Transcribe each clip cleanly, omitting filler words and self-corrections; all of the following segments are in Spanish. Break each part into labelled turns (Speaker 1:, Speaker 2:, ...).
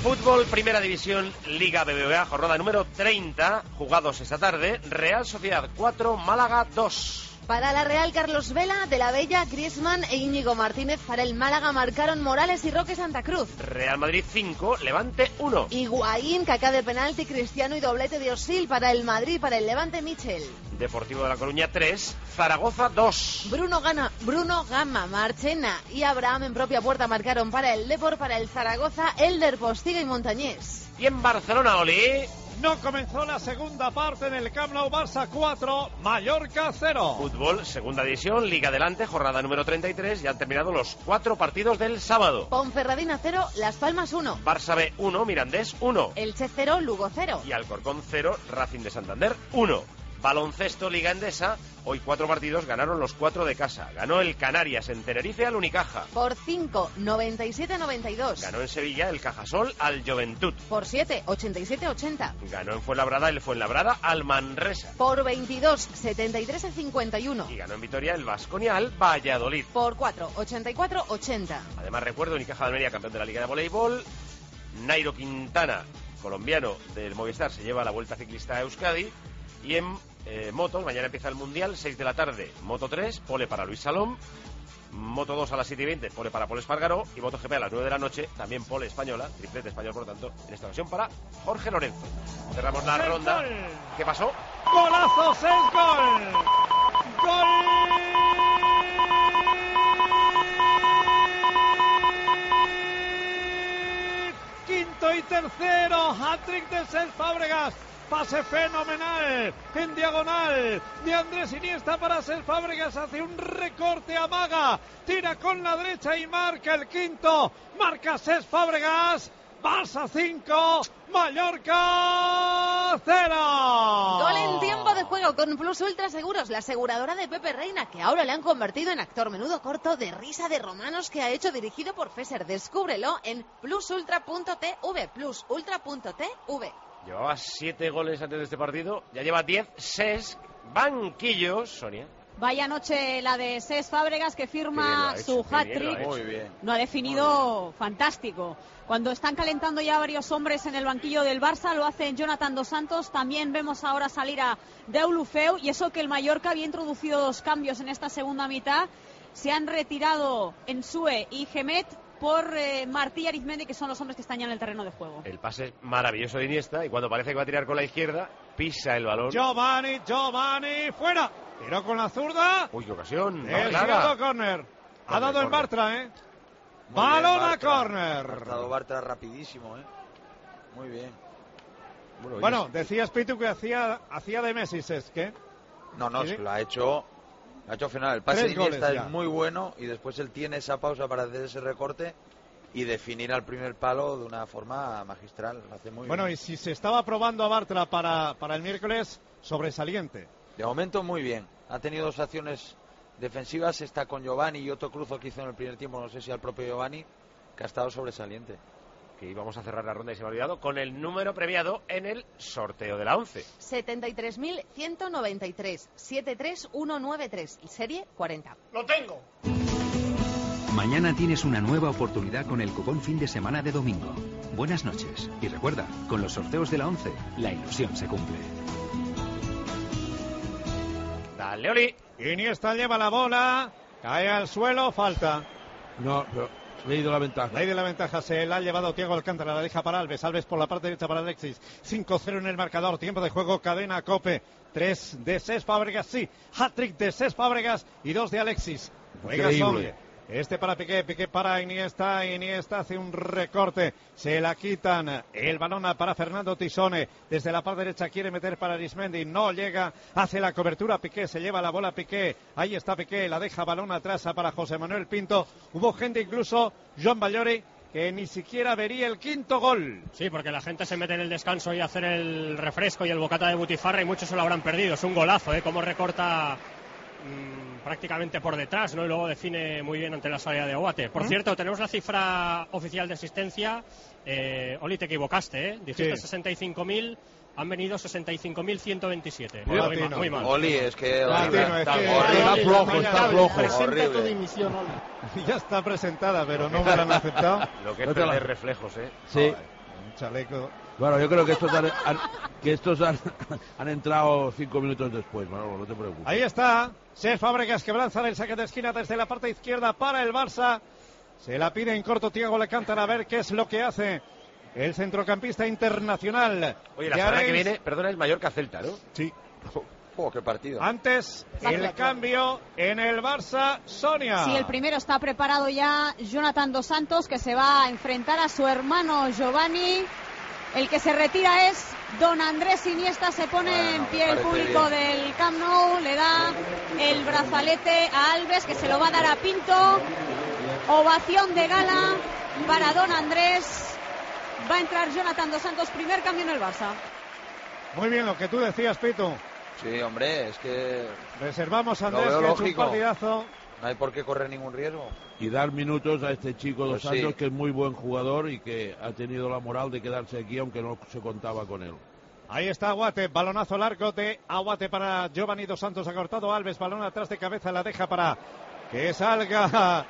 Speaker 1: Fútbol, Primera División, Liga BBVA, jornada número 30, jugados esta tarde. Real Sociedad 4, Málaga 2.
Speaker 2: Para la Real, Carlos Vela, De la Bella, Griezmann e Íñigo Martínez. Para el Málaga marcaron Morales y Roque Santa Cruz.
Speaker 1: Real Madrid 5, Levante 1.
Speaker 2: Higuaín, Kaká de penalti, Cristiano y doblete de Osil. Para el Madrid, para el Levante, Michel.
Speaker 1: Deportivo de La Coruña 3, Zaragoza 2.
Speaker 2: Bruno Gama, Marchena y Abraham en propia puerta marcaron para el Depor. Para el Zaragoza, Elder, Postiga y Montañés.
Speaker 1: Y en Barcelona, Oli.
Speaker 3: No comenzó la segunda parte en el Camp Nou. Barça 4, Mallorca 0.
Speaker 1: Fútbol, Segunda División, Liga Adelante, jornada número 33. Ya han terminado los 4 partidos del sábado.
Speaker 2: Ponferradina 0, Las Palmas 1.
Speaker 1: Barça B 1, Mirandés 1.
Speaker 2: Elche 0, Lugo 0.
Speaker 1: Y Alcorcón 0, Racing de Santander 1. Baloncesto, Liga Endesa. Hoy 4 partidos, ganaron los 4 de casa. Ganó el Canarias en Tenerife al Unicaja.
Speaker 2: Por 5, 97-92.
Speaker 1: Ganó en Sevilla el Cajasol al Juventud.
Speaker 2: Por 7, 87-80.
Speaker 1: Ganó en Fuenlabrada el Fuenlabrada al Manresa.
Speaker 2: Por 22, 73-51.
Speaker 1: Y ganó en Vitoria el Baskonia al Valladolid.
Speaker 2: Por 4, 84-80.
Speaker 1: Además recuerdo, Unicaja de Almería, campeón de la Liga de Voleibol. Nairo Quintana, colombiano del Movistar, se lleva la Vuelta Ciclista a Euskadi. Y en motos, mañana empieza el Mundial, 6 de la tarde, Moto 3, pole para Luis Salom. Moto 2 a las 7:20, pole para Pol Espargaró. Y Moto GP a las 9 de la noche, también pole española, triplete español por lo tanto, en esta ocasión para Jorge Lorenzo. Cerramos la ronda.
Speaker 3: Gol.
Speaker 1: ¿Qué pasó?
Speaker 3: ¡Golazo, 6 gol! ¡Gol! Quinto y tercero, hat-trick de Cesc Fábregas. Pase fenomenal en diagonal de Andrés Iniesta para Cesc Fábregas. Hace un recorte, amaga, tira con la derecha y marca el quinto. Marca Cesc Fábregas. Barça 5, Mallorca 0.
Speaker 2: Gol en tiempo de juego con Plus Ultra Seguros, la aseguradora de Pepe Reina, que ahora le han convertido en actor menudo corto de risa de romanos que ha hecho dirigido por Fesser. Descúbrelo en plusultra.tv, plusultra.tv.
Speaker 1: Llevaba 7 goles antes de este partido, ya lleva 10. Cesc, banquillos, Sonia.
Speaker 4: Vaya noche la de Cesc Fábregas, que firma su hat-trick.
Speaker 5: Muy bien.
Speaker 4: Lo ha definido fantástico. Cuando están calentando ya varios hombres en el banquillo del Barça, lo hacen Jonathan Dos Santos. También vemos ahora salir a Deulofeu. Y eso que el Mallorca había introducido 2 cambios en esta segunda mitad. Se han retirado Ensue y Gemet por Martí y Arizmendi, que son los hombres que están ya en el terreno de juego.
Speaker 1: El pase maravilloso de Iniesta, y cuando parece que va a tirar con la izquierda, pisa el balón.
Speaker 3: Giovanni, fuera. Tiró con la zurda.
Speaker 1: Uy, qué ocasión. No,
Speaker 3: El
Speaker 1: nada.
Speaker 3: córner. Ha dado
Speaker 1: Córner.
Speaker 3: en Bartra, ¿eh?
Speaker 5: Muy
Speaker 3: Balón
Speaker 5: bien,
Speaker 3: a
Speaker 5: Bartra.
Speaker 3: córner.
Speaker 5: Ha estado Bartra rapidísimo, ¿eh? Muy bien.
Speaker 3: Bueno, decías, Pitu, que hacía de Messi, Cesc, ¿eh?
Speaker 5: No,
Speaker 3: ¿Sí?
Speaker 5: lo ha hecho fenomenal. El pase de
Speaker 3: 3 goles
Speaker 5: Iniesta
Speaker 3: ya.
Speaker 5: es muy bueno y después él tiene esa pausa para hacer ese recorte y definir al primer palo de una forma magistral. Lo hace muy
Speaker 3: Bueno,
Speaker 5: bien.
Speaker 3: y si se estaba probando a Bartra para el miércoles, sobresaliente.
Speaker 5: De momento muy bien. Ha tenido 2 acciones defensivas, está con Giovanni y otro cruzo que hizo en el primer tiempo, no sé si al propio Giovanni, que ha estado sobresaliente.
Speaker 1: Que íbamos a cerrar la ronda y se me ha olvidado, con el número premiado en el sorteo de la 11.
Speaker 2: 73.193, 73193 y serie 40.
Speaker 1: ¡Lo tengo!
Speaker 6: Mañana tienes una nueva oportunidad con el cupón fin de semana de domingo. Buenas noches. Y recuerda, con los sorteos de la 11, la ilusión se cumple.
Speaker 1: Dale, Oli.
Speaker 3: Iniesta lleva la bola, cae al suelo, falta.
Speaker 7: No, pero ley de la ventaja.
Speaker 3: Ley de la ventaja, se la ha llevado Thiago Alcántara, la deja para Alves. Alves por la parte derecha para Alexis. 5-0 en el marcador, tiempo de juego, cadena COPE. 3 de Cesc Fábregas, sí. Hat-trick de Cesc Fábregas y 2 de Alexis. Juega Soule. Este para Piqué, Piqué para Iniesta, Iniesta hace un recorte, se la quitan, el balón para Fernando Tisone, desde la parte derecha quiere meter para Arizmendi, no llega, hace la cobertura Piqué, se lleva la bola Piqué, ahí está Piqué, la deja balón atrás para José Manuel Pinto, hubo gente incluso, Joan Ballori, que ni siquiera vería el quinto gol.
Speaker 8: Sí, porque la gente se mete en el descanso y a hacer el refresco y el bocata de butifarra y muchos se lo habrán perdido, es un golazo, cómo recorta prácticamente por detrás, ¿no? Y luego define muy bien ante la salida de Oate. Por cierto, tenemos la cifra oficial de asistencia. Oli, te equivocaste, dijiste
Speaker 3: Sí.
Speaker 8: 65.000, han venido 65.127.
Speaker 3: Muy
Speaker 8: mal.
Speaker 5: Oli, es que...
Speaker 7: Está flojo.
Speaker 5: Horrible.
Speaker 9: Tu dimisión, Oli.
Speaker 3: Ya está presentada, pero no me la han aceptado.
Speaker 1: Lo que es perder reflejos,
Speaker 7: Sí.
Speaker 3: chaleco.
Speaker 7: Bueno, yo creo que estos han entrado 5 minutos después, Manolo, no te preocupes.
Speaker 3: Ahí está, Cesc Fábregas que lanza el saque de esquina desde la parte izquierda para el Barça. Se la pide en corto Thiago Alcántara a ver qué es lo que hace el centrocampista internacional.
Speaker 1: Oye, la semana que viene, perdona, es Mallorca-Celta, ¿no?
Speaker 3: Sí.
Speaker 5: Qué partido.
Speaker 3: Antes, el cambio en el Barça, Sonia.
Speaker 4: Sí, el primero está preparado ya Jonathan Dos Santos, que se va a enfrentar a su hermano Giovanni. El que se retira es don Andrés Iniesta. Se pone en pie el público del Camp Nou, le da el brazalete a Alves, que se lo va a dar a Pinto. Ovación de gala para don Andrés. Va a entrar Jonathan Dos Santos, primer cambio en el Barça.
Speaker 3: Muy bien, lo que tú decías, Pito.
Speaker 5: Sí, hombre, es que...
Speaker 3: Reservamos a Andrés, que ha hecho un partidazo.
Speaker 5: No hay por qué correr ningún riesgo.
Speaker 7: Y dar minutos a este chico Dos Santos,
Speaker 5: sí,
Speaker 7: que es muy buen jugador y que ha tenido la moral de quedarse aquí, aunque no se contaba con él.
Speaker 3: Ahí está Aguate, balonazo largo de Aguate para Giovanni Dos Santos, ha cortado Alves, balón atrás de cabeza, la deja para que salga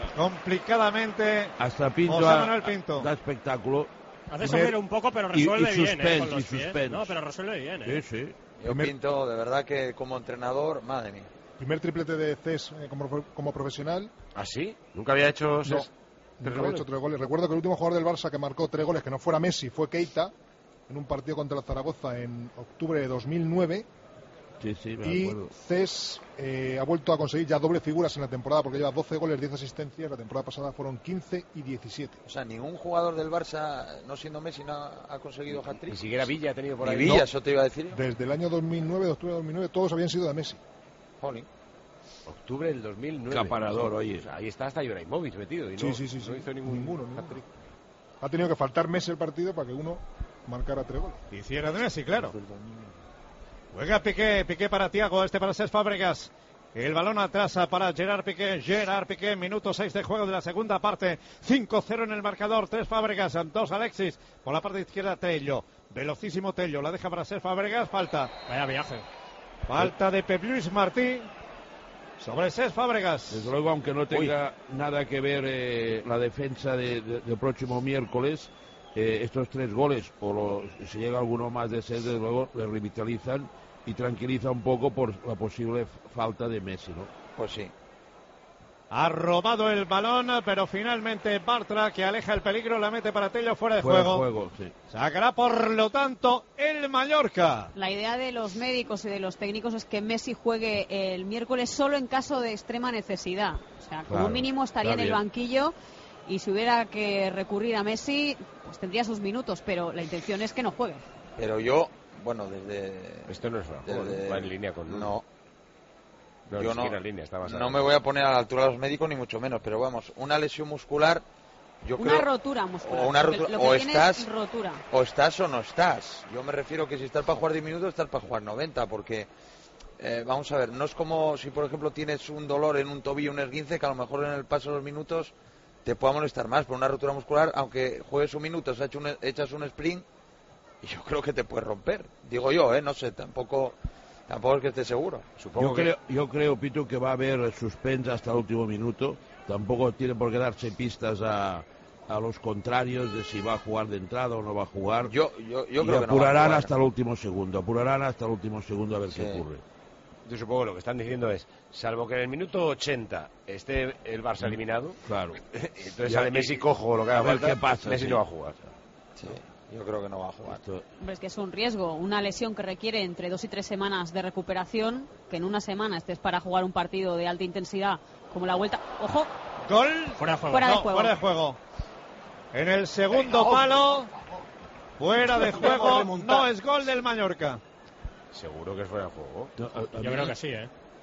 Speaker 3: complicadamente.
Speaker 7: Hasta Pinto,
Speaker 3: Pinto.
Speaker 7: Da espectáculo.
Speaker 8: Hace sufrir un poco, pero resuelve bien, con los pies.
Speaker 7: Suspense.
Speaker 8: No, pero resuelve bien.
Speaker 7: Sí.
Speaker 5: Yo Pinto, de verdad que como entrenador, madre mía.
Speaker 9: Primer triplete de Cesc como profesional.
Speaker 1: ¿Ah, sí? ¿Nunca había hecho
Speaker 9: Nunca había hecho 3 goles. Recuerdo que el último jugador del Barça que marcó 3 goles, que no fuera Messi, fue Keita, en un partido contra el Zaragoza en octubre de 2009.
Speaker 7: Sí, me
Speaker 9: y
Speaker 7: acuerdo.
Speaker 9: Cesc ha vuelto a conseguir ya doble figuras en la temporada, porque lleva 12 goles, 10 asistencias. La temporada pasada fueron 15 y 17.
Speaker 5: O sea, ningún jugador del Barça, no siendo Messi, no ha conseguido hat-trick.
Speaker 1: Ni siquiera Villa ha tenido por
Speaker 5: Ni
Speaker 1: ahí.
Speaker 5: Villa,
Speaker 1: No.
Speaker 5: eso te iba a decir.
Speaker 9: Desde el año 2009, de octubre de 2009, todos habían sido de Messi.
Speaker 5: Jolín.
Speaker 1: Octubre del 2009.
Speaker 7: Caparador, oye.
Speaker 1: O sea, ahí está hasta Ibrahimovic metido. Y
Speaker 9: Sí.
Speaker 1: no hizo ninguno. Hat-trick.
Speaker 9: Ha tenido que faltar Messi el partido para que uno marcara 3 goles.
Speaker 3: Hiciera de Messi, claro. Juega Piqué para Thiago, para Cesc Fábregas. El balón atrás para Gerard Piqué, minuto 6 de juego de la segunda parte. 5-0 en el marcador, 3 Fábregas, 2 Alexis. Por la parte izquierda Tello, velocísimo Tello, la deja para Cesc Fábregas, falta.
Speaker 8: Vaya viaje.
Speaker 3: Falta de Pep Lluís Martí sobre Cesc Fábregas.
Speaker 7: Desde luego, aunque no tenga nada que ver la defensa del próximo miércoles, estos 3 goles, si llega alguno más de Cesc, desde luego le revitalizan y tranquiliza un poco por la posible falta de Messi, ¿no?
Speaker 5: Pues sí.
Speaker 3: Ha robado el balón, pero finalmente Bartra, que aleja el peligro, la mete para Tello fuera de juego.
Speaker 7: Sí.
Speaker 3: Sacará, por lo tanto, el Mallorca.
Speaker 4: La idea de los médicos y de los técnicos es que Messi juegue el miércoles solo en caso de extrema necesidad. O sea, como mínimo estaría en el banquillo, y si hubiera que recurrir a Messi, pues tendría sus minutos, pero la intención es que no juegue.
Speaker 5: Pero yo, bueno, desde...
Speaker 1: Esto no es una va en línea con...
Speaker 5: No.
Speaker 1: Yo no, en línea,
Speaker 5: no me voy a poner a la altura de los médicos ni mucho menos, pero vamos, una lesión muscular, yo
Speaker 4: una
Speaker 5: creo...
Speaker 4: rotura muscular.
Speaker 5: O una rotura,
Speaker 4: lo que
Speaker 5: o
Speaker 4: tiene
Speaker 5: estás,
Speaker 4: es rotura.
Speaker 5: o estás o no estás. Yo me refiero que si estás para jugar 10 minutos, estás para jugar 90, porque... vamos a ver, no es como si por ejemplo tienes un dolor en un tobillo, un esguince, que a lo mejor en el paso de los minutos te pueda molestar más. Por una rotura muscular, aunque juegues un minuto, echas un sprint, y yo creo que te puede romper. Digo yo, no sé, tampoco es que esté seguro.
Speaker 7: Yo creo, Pito, que va a haber suspense hasta el último minuto. Tampoco tiene por qué darse pistas a los contrarios de si va a jugar de entrada o no va a jugar.
Speaker 5: Yo creo que no va a
Speaker 7: apurarán
Speaker 5: jugar.
Speaker 7: hasta el último segundo a ver qué ocurre.
Speaker 1: Yo supongo que lo que están diciendo es, salvo que en el minuto 80 esté el Barça eliminado,
Speaker 7: claro,
Speaker 1: entonces sale Messi cojo lo que haga falta,
Speaker 7: qué pasa,
Speaker 1: Messi no va a jugar.
Speaker 5: Sí, yo creo que no va a jugar.
Speaker 4: Hombre, es que es un riesgo, una lesión que requiere entre 2 y 3 semanas de recuperación, que en una semana estés para jugar un partido de alta intensidad como la vuelta. ¡Ojo!
Speaker 3: Gol.
Speaker 8: Fuera de juego.
Speaker 3: Fuera de juego. En el segundo palo, fuera de juego, no es gol del Mallorca.
Speaker 1: Seguro que es fuera de juego.
Speaker 8: Yo creo que sí,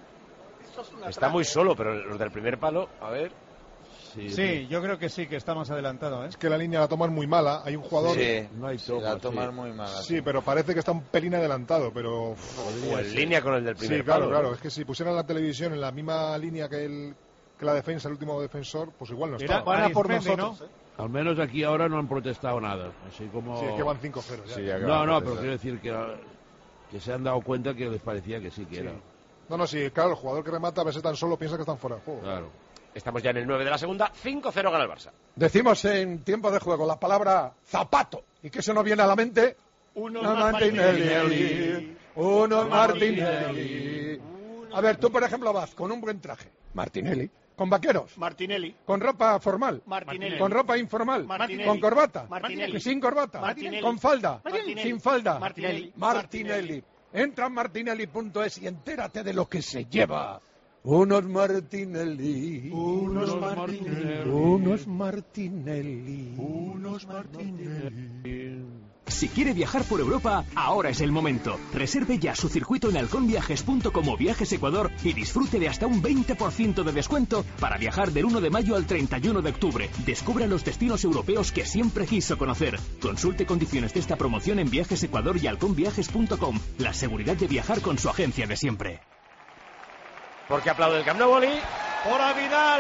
Speaker 1: Está muy solo, pero los del primer palo, a ver...
Speaker 3: Sí, yo creo que sí, que está más adelantado.
Speaker 9: Es que la línea la toman muy mala. Hay un jugador...
Speaker 5: Sí,
Speaker 7: no hay toma,
Speaker 5: la toman muy mala.
Speaker 9: Sí, pero parece que está un pelín adelantado, pero...
Speaker 1: O en línea con el del primer
Speaker 9: palo.
Speaker 1: Sí,
Speaker 9: claro. Es que si pusieran la televisión en la misma línea que la defensa, el último defensor, pues igual no está.
Speaker 3: Van a por nosotros,
Speaker 9: ¿no?
Speaker 7: Al menos aquí ahora no han protestado nada. Así como...
Speaker 9: Sí, es que van 5-0 ya.
Speaker 1: Sí,
Speaker 7: no, pero quiero decir que se han dado cuenta que les parecía que sí que era.
Speaker 9: No, sí, claro, el jugador que remata a veces tan solo piensa que están fuera de juego.
Speaker 7: Claro.
Speaker 1: Estamos ya en el 9 de la segunda, 5-0 gana el Barça.
Speaker 10: Decimos en tiempo de juego la palabra zapato. ¿Y que eso no viene a la mente?
Speaker 8: Unos
Speaker 10: Martinelli. Unos Martinelli. A ver, tú por ejemplo vas con un buen traje. Martinelli. Con vaqueros.
Speaker 11: Martinelli.
Speaker 10: Con ropa formal.
Speaker 11: Martinelli.
Speaker 10: Con ropa informal.
Speaker 11: Martinelli.
Speaker 10: Con corbata.
Speaker 11: Martinelli.
Speaker 10: Sin corbata.
Speaker 11: Martinelli.
Speaker 10: Con falda.
Speaker 11: Martinelli.
Speaker 10: Sin falda.
Speaker 11: Martinelli.
Speaker 10: Martinelli. Entra en martinelli.es y entérate de lo que se lleva. Unos Martinelli.
Speaker 11: Unos Martinelli.
Speaker 10: Unos Martinelli.
Speaker 11: Unos Martinelli.
Speaker 6: Si quiere viajar por Europa, ahora es el momento. Reserve ya su circuito en halconviajes.com o Viajes Ecuador y disfrute de hasta un 20% de descuento para viajar del 1 de mayo al 31 de octubre. Descubra los destinos europeos que siempre quiso conocer. Consulte condiciones de esta promoción en Viajes Ecuador y halconviajes.com. La seguridad de viajar con su agencia de siempre.
Speaker 1: Porque aplaude el Camp Nou, Oli.
Speaker 3: Por a Vidal.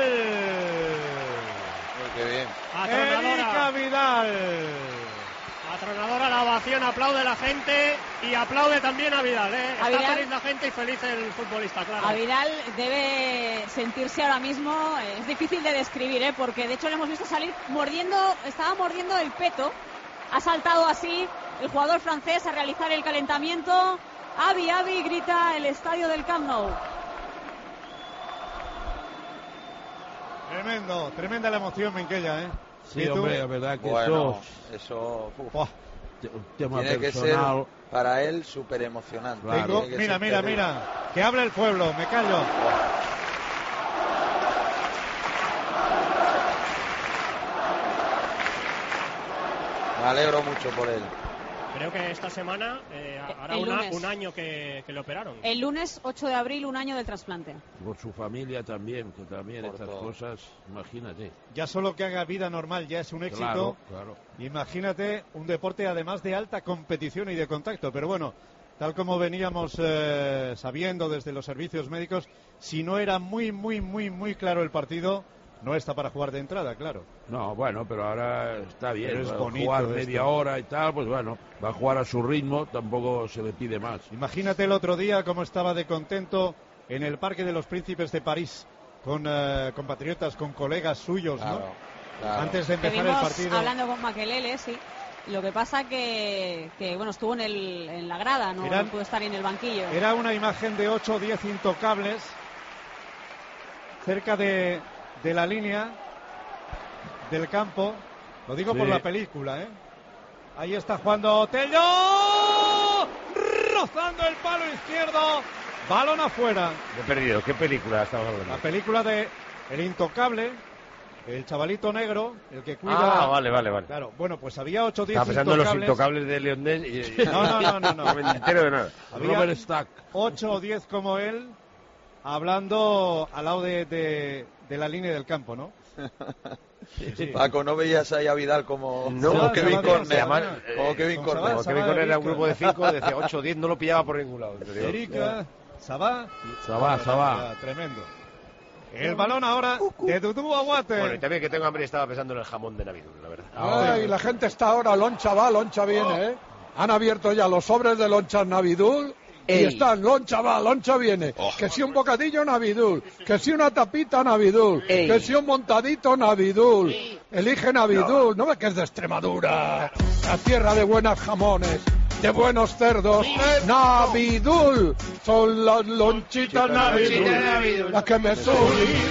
Speaker 5: Qué bien.
Speaker 3: Erika Vidal.
Speaker 8: Atronadora la ovación, aplaude la gente y aplaude también a Vidal. Está
Speaker 4: Vidal,
Speaker 8: feliz la gente y feliz el futbolista, claro.
Speaker 4: A Vidal debe sentirse ahora mismo, es difícil de describir, porque de hecho le hemos visto salir estaba mordiendo el peto. Ha saltado así el jugador francés a realizar el calentamiento. Avi, Avi, grita el estadio del Camp Nou.
Speaker 3: Tremenda la emoción, Minquella, ¿eh?
Speaker 7: Sí, hombre, la verdad que
Speaker 5: bueno,
Speaker 7: eso
Speaker 5: un
Speaker 7: tema
Speaker 5: tiene
Speaker 7: personal.
Speaker 5: que ser para él súper emocionante.
Speaker 3: Claro. Mira, que habla el pueblo, me callo.
Speaker 5: Me alegro mucho por él.
Speaker 8: Creo que esta semana hará un año que le operaron.
Speaker 4: El lunes 8 de abril, un año del trasplante.
Speaker 7: Por su familia también, que también
Speaker 5: Por
Speaker 7: estas
Speaker 5: todo.
Speaker 7: cosas, imagínate.
Speaker 3: Ya solo que haga vida normal ya es un éxito.
Speaker 7: Claro.
Speaker 3: Imagínate un deporte además de alta competición y de contacto. Pero bueno, tal como veníamos sabiendo desde los servicios médicos, si no era muy claro el partido, no está para jugar de entrada, claro.
Speaker 7: No, bueno, pero ahora está bien.
Speaker 3: Pero es
Speaker 7: va
Speaker 3: bonito
Speaker 7: a jugar
Speaker 3: esto.
Speaker 7: media hora y tal, pues bueno, va a jugar a su ritmo, tampoco se le pide más.
Speaker 3: Imagínate el otro día cómo estaba de contento en el Parque de los Príncipes de París, con compatriotas, con colegas suyos, ¿no?
Speaker 5: Claro.
Speaker 3: Antes de empezar el
Speaker 4: Estuvimos
Speaker 3: partido.
Speaker 4: hablando con Makelele, sí. Lo que pasa que bueno, estuvo en la grada, no pudo estar en el banquillo.
Speaker 3: Era una imagen de 8 o 10 intocables cerca de la línea del campo. Lo digo por la película, ¿eh? Ahí está jugando Tello, rozando el palo izquierdo, balón afuera.
Speaker 1: Me he perdido. ¿Qué película estamos hablando?
Speaker 3: La película de El Intocable, el chavalito negro, el que cuida...
Speaker 1: Ah, vale.
Speaker 3: Claro, bueno, pues había 8 o 10
Speaker 1: Estaba pensando en los
Speaker 3: intocables.
Speaker 1: intocables de Leondés y...
Speaker 3: No.
Speaker 1: No me entero de nada.
Speaker 3: Había
Speaker 7: Robert Stack.
Speaker 3: 8 o 10 como él, hablando al lado de la línea del campo, ¿no? Sí.
Speaker 5: Paco, ¿no veías ahí a Vidal como
Speaker 3: Kevin
Speaker 5: Corner?
Speaker 3: Como
Speaker 5: Kevin Corner.
Speaker 1: Como Kevin Corner era un grupo de 5, decía 8 o 10, no lo pillaba por ningún lado.
Speaker 3: Erika, Sabá.
Speaker 7: Sabá.
Speaker 3: Tremendo. El balón ahora de Dudu Aguate.
Speaker 1: Bueno, y también que tengo hambre y estaba pensando en el jamón de Navidad, la verdad.
Speaker 10: Ay, la gente está ahora, loncha va, loncha viene, ¿eh? Han abierto ya los sobres de lonchas Navidul. Y están, loncha va, loncha viene. Que si un bocadillo Navidul, que si una tapita Navidul, que si un montadito Navidul. Elige Navidul, no ves que es de Extremadura, la tierra de buenos jamones, de buenos cerdos. Navidul, son las lonchitas Navidul, las que me suben.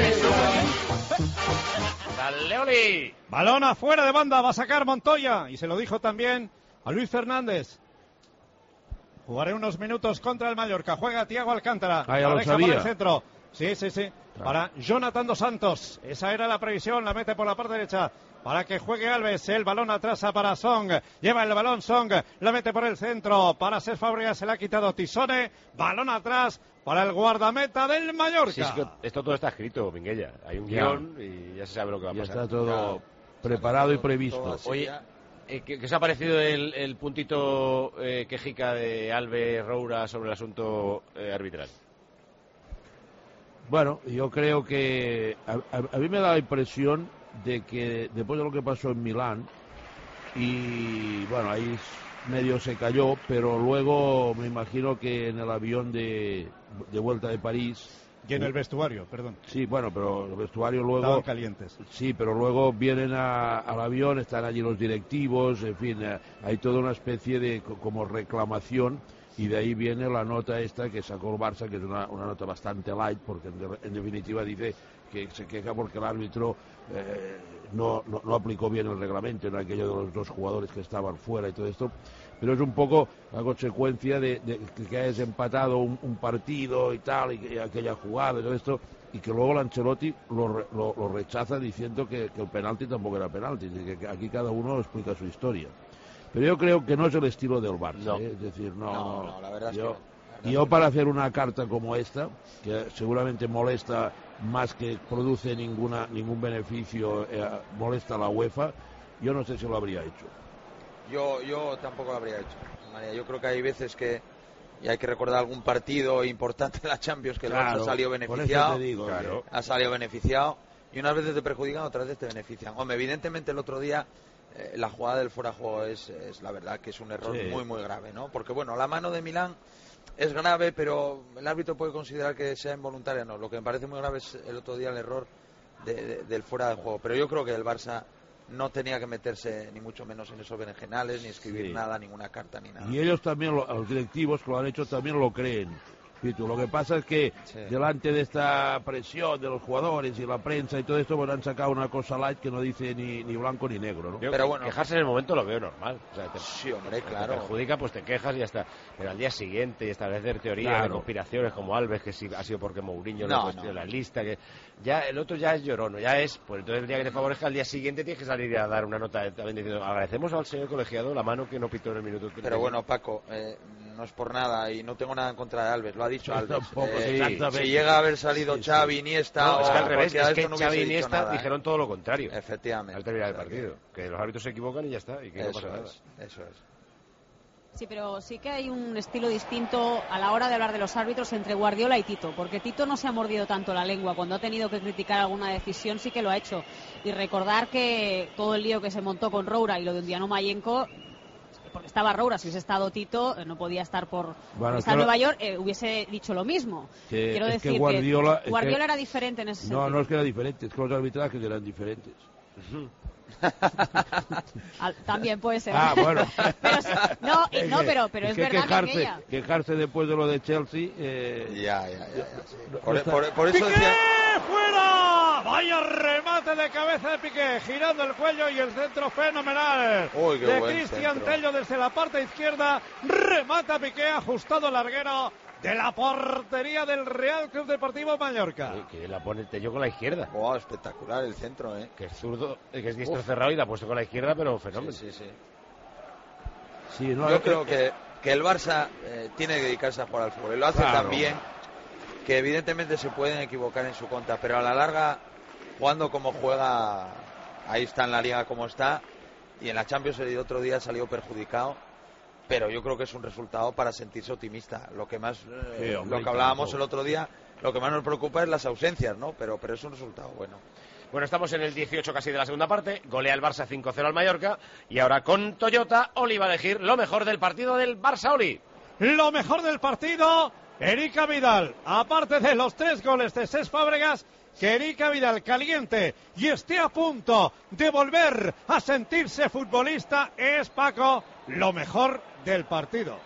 Speaker 1: ¡Dale, Oli!
Speaker 3: Balón afuera de banda, va a sacar Montoya. Y se lo dijo también a Luis Fernández. Jugaré unos minutos contra el Mallorca. Juega Thiago Alcántara.
Speaker 7: Ah, ya lo
Speaker 3: Aleja
Speaker 7: sabía.
Speaker 3: para el centro. Sí. Para Jonathan Dos Santos. Esa era la previsión. La mete por la parte derecha. Para que juegue Alves. El balón atrás para Song. Lleva el balón Song. La mete por el centro. Para Cesc Fábregas. Se la ha quitado Tisone. Balón atrás para el guardameta del Mallorca.
Speaker 1: Sí, es que esto todo está escrito, Minguella. Hay un guión y ya se sabe lo que va a
Speaker 7: Ya
Speaker 1: pasar.
Speaker 7: está todo preparado y previsto.
Speaker 1: Oye, ¿qué os ha parecido el puntito quejica de Alves Roura sobre el asunto arbitral?
Speaker 7: Bueno, yo creo que a mí me da la impresión de que después de lo que pasó en Milán, y bueno, ahí medio se cayó, pero luego me imagino que en el avión de vuelta de París
Speaker 3: Y en el vestuario, perdón.
Speaker 7: Sí, bueno, pero el vestuario luego...
Speaker 3: Estaban calientes.
Speaker 7: Sí, pero luego vienen al avión, están allí los directivos, en fin, hay toda una especie de como reclamación, y de ahí viene la nota esta que sacó el Barça, que es una nota bastante light, porque en definitiva dice que se queja porque el árbitro no aplicó bien el reglamento en aquello de los 2 jugadores que estaban fuera y todo esto. Pero es un poco la consecuencia de que hayas empatado un partido y tal, y aquella jugada y todo esto, y que luego el Ancelotti lo rechaza diciendo que el penalti tampoco era penalti, que aquí cada uno explica su historia. Pero yo creo que no es el estilo del Barça,
Speaker 5: No.
Speaker 7: Es decir, no,
Speaker 5: la verdad
Speaker 7: yo,
Speaker 5: es que...
Speaker 7: yo para hacer una carta como esta, que seguramente molesta más que produce ningún beneficio, molesta a la UEFA, yo no sé si lo habría hecho.
Speaker 5: Yo tampoco lo habría hecho, María. Yo creo que hay veces que, y hay que recordar algún partido importante en la Champions, que el Barça ha salido beneficiado,
Speaker 7: por eso te digo,
Speaker 5: ha salido beneficiado, y unas veces te perjudican, otras veces te benefician. Hombre, evidentemente el otro día la jugada del fuera de juego es la verdad que es un error muy grave, ¿no? Porque bueno, la mano de Milán es grave, pero el árbitro puede considerar que sea involuntaria, no. Lo que me parece muy grave es el otro día el error del fuera de juego. Pero yo creo que el Barça no tenía que meterse ni mucho menos en esos berenjenales, ni escribir nada, ninguna carta ni nada.
Speaker 7: Y ellos también, los directivos que lo han hecho, también lo creen. Lo que pasa es que delante de esta presión de los jugadores y la prensa y todo esto, pues han sacado una cosa light que no dice ni blanco ni negro, ¿no?
Speaker 1: Pero bueno, quejarse en el momento lo veo normal. O sea,
Speaker 5: sí, hombre, claro.
Speaker 1: Te perjudica, pues te quejas y ya está. Pero al día siguiente y establecer teorías de conspiraciones como Alves, que sí ha sido porque Mourinho no ha puesto en la lista, que ya el otro ya es llorón, ya es, pues entonces el día que te favorezca, al día siguiente tienes que salir a dar una nota también diciendo, agradecemos al señor colegiado la mano que no pitó en el minuto 30.
Speaker 5: Pero bueno, Paco, no es por nada y no tengo nada en contra de Alves, lo ha dicho Alves. Si llega a haber salido Xavi, Iniesta...
Speaker 1: No, es que al revés, es que
Speaker 5: no
Speaker 1: Xavi y
Speaker 5: dicho
Speaker 1: Iniesta
Speaker 5: nada,
Speaker 1: dijeron todo lo contrario.
Speaker 5: Efectivamente.
Speaker 1: Al terminar el partido. Que los árbitros se equivocan y ya está, y que no pasa nada.
Speaker 5: Eso es.
Speaker 4: Sí, pero sí que hay un estilo distinto a la hora de hablar de los árbitros entre Guardiola y Tito, porque Tito no se ha mordido tanto la lengua. Cuando ha tenido que criticar alguna decisión sí que lo ha hecho. Y recordar que todo el lío que se montó con Roura y lo de Undiano Mayenko, porque estaba Roura, si hubiese estado Tito, no podía estar estar en Nueva York, hubiese dicho lo mismo. Quiero decir que Guardiola era diferente en ese sentido.
Speaker 7: No es que era diferente, es que los arbitrajes eran diferentes.
Speaker 4: También puede ser.
Speaker 7: Bueno.
Speaker 4: Pero es verdad que
Speaker 7: quejarse después de lo de Chelsea.
Speaker 5: Por eso
Speaker 3: ¡Piqué!
Speaker 5: decía...
Speaker 3: ¡Fuera! Vaya remate de cabeza de Piqué, girando el cuello y el centro fenomenal de Cristian Tello desde la parte izquierda. Remata Piqué, ajustado al larguero de la portería del Real Club Deportivo Mallorca.
Speaker 1: Que la pone Tello con la izquierda.
Speaker 5: Espectacular el centro,
Speaker 1: Que es zurdo, que es diestro cerrado y la ha puesto con la izquierda, pero fenómeno.
Speaker 5: Yo creo que el Barça tiene que dedicarse a jugar al fútbol. Y lo hace tan bien que evidentemente se pueden equivocar en su contra, pero a la larga, jugando como juega, ahí está en la liga como está, y en la Champions el otro día salió perjudicado. Pero yo creo que es un resultado para sentirse optimista. Lo que más, lo que hablábamos el otro día, lo que más nos preocupa es las ausencias, ¿no? Pero es un resultado bueno.
Speaker 1: Bueno, estamos en el 18 casi de la segunda parte. Golea el Barça 5-0 al Mallorca. Y ahora con Toyota, Oli va a elegir lo mejor del partido del Barça, Oli.
Speaker 3: Lo mejor del partido, Erika Vidal. Aparte de los 3 goles de Cesc Fábregas, que Erika Vidal caliente y esté a punto de volver a sentirse futbolista es, Paco, lo mejor del partido.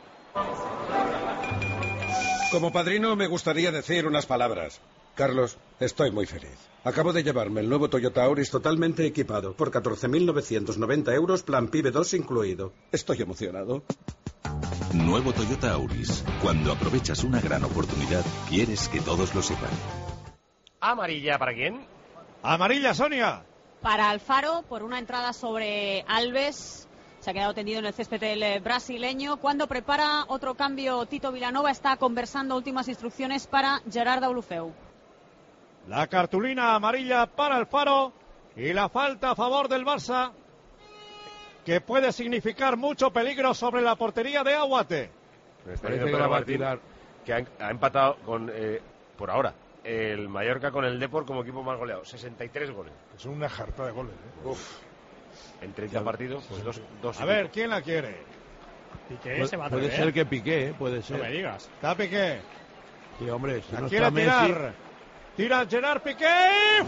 Speaker 12: Como padrino me gustaría decir unas palabras. Carlos, estoy muy feliz. Acabo de llevarme el nuevo Toyota Auris totalmente equipado por 14.990 euros, plan PIB 2 incluido. Estoy emocionado.
Speaker 13: Nuevo Toyota Auris. Cuando aprovechas una gran oportunidad, quieres que todos lo sepan.
Speaker 1: ¿Amarilla para quién?
Speaker 3: Amarilla, Sonia.
Speaker 4: Para Alfaro, por una entrada sobre Alves. Se ha quedado tendido en el césped del brasileño. Cuando prepara otro cambio, Tito Vilanova está conversando últimas instrucciones para Gerard Deulofeu.
Speaker 3: La cartulina amarilla para Alfaro y la falta a favor del Barça, que puede significar mucho peligro sobre la portería de Aguate.
Speaker 1: Parece que la va a tirar. Que ha empatado con, por ahora, el Mallorca con el Depor como equipo más goleado. 63 goles.
Speaker 9: Es una jarta de goles.
Speaker 1: En 30 partidos, pues dos.
Speaker 3: A ver, ¿quién la quiere?
Speaker 8: Piqué se va a
Speaker 7: atrever. Puede ser que Piqué, puede ser.
Speaker 8: No me digas.
Speaker 3: Está Piqué.
Speaker 7: Sí, hombre, si
Speaker 3: la
Speaker 7: no
Speaker 3: quiere
Speaker 7: está
Speaker 3: tirar.
Speaker 7: Messi,
Speaker 3: Tira Gerard Piqué.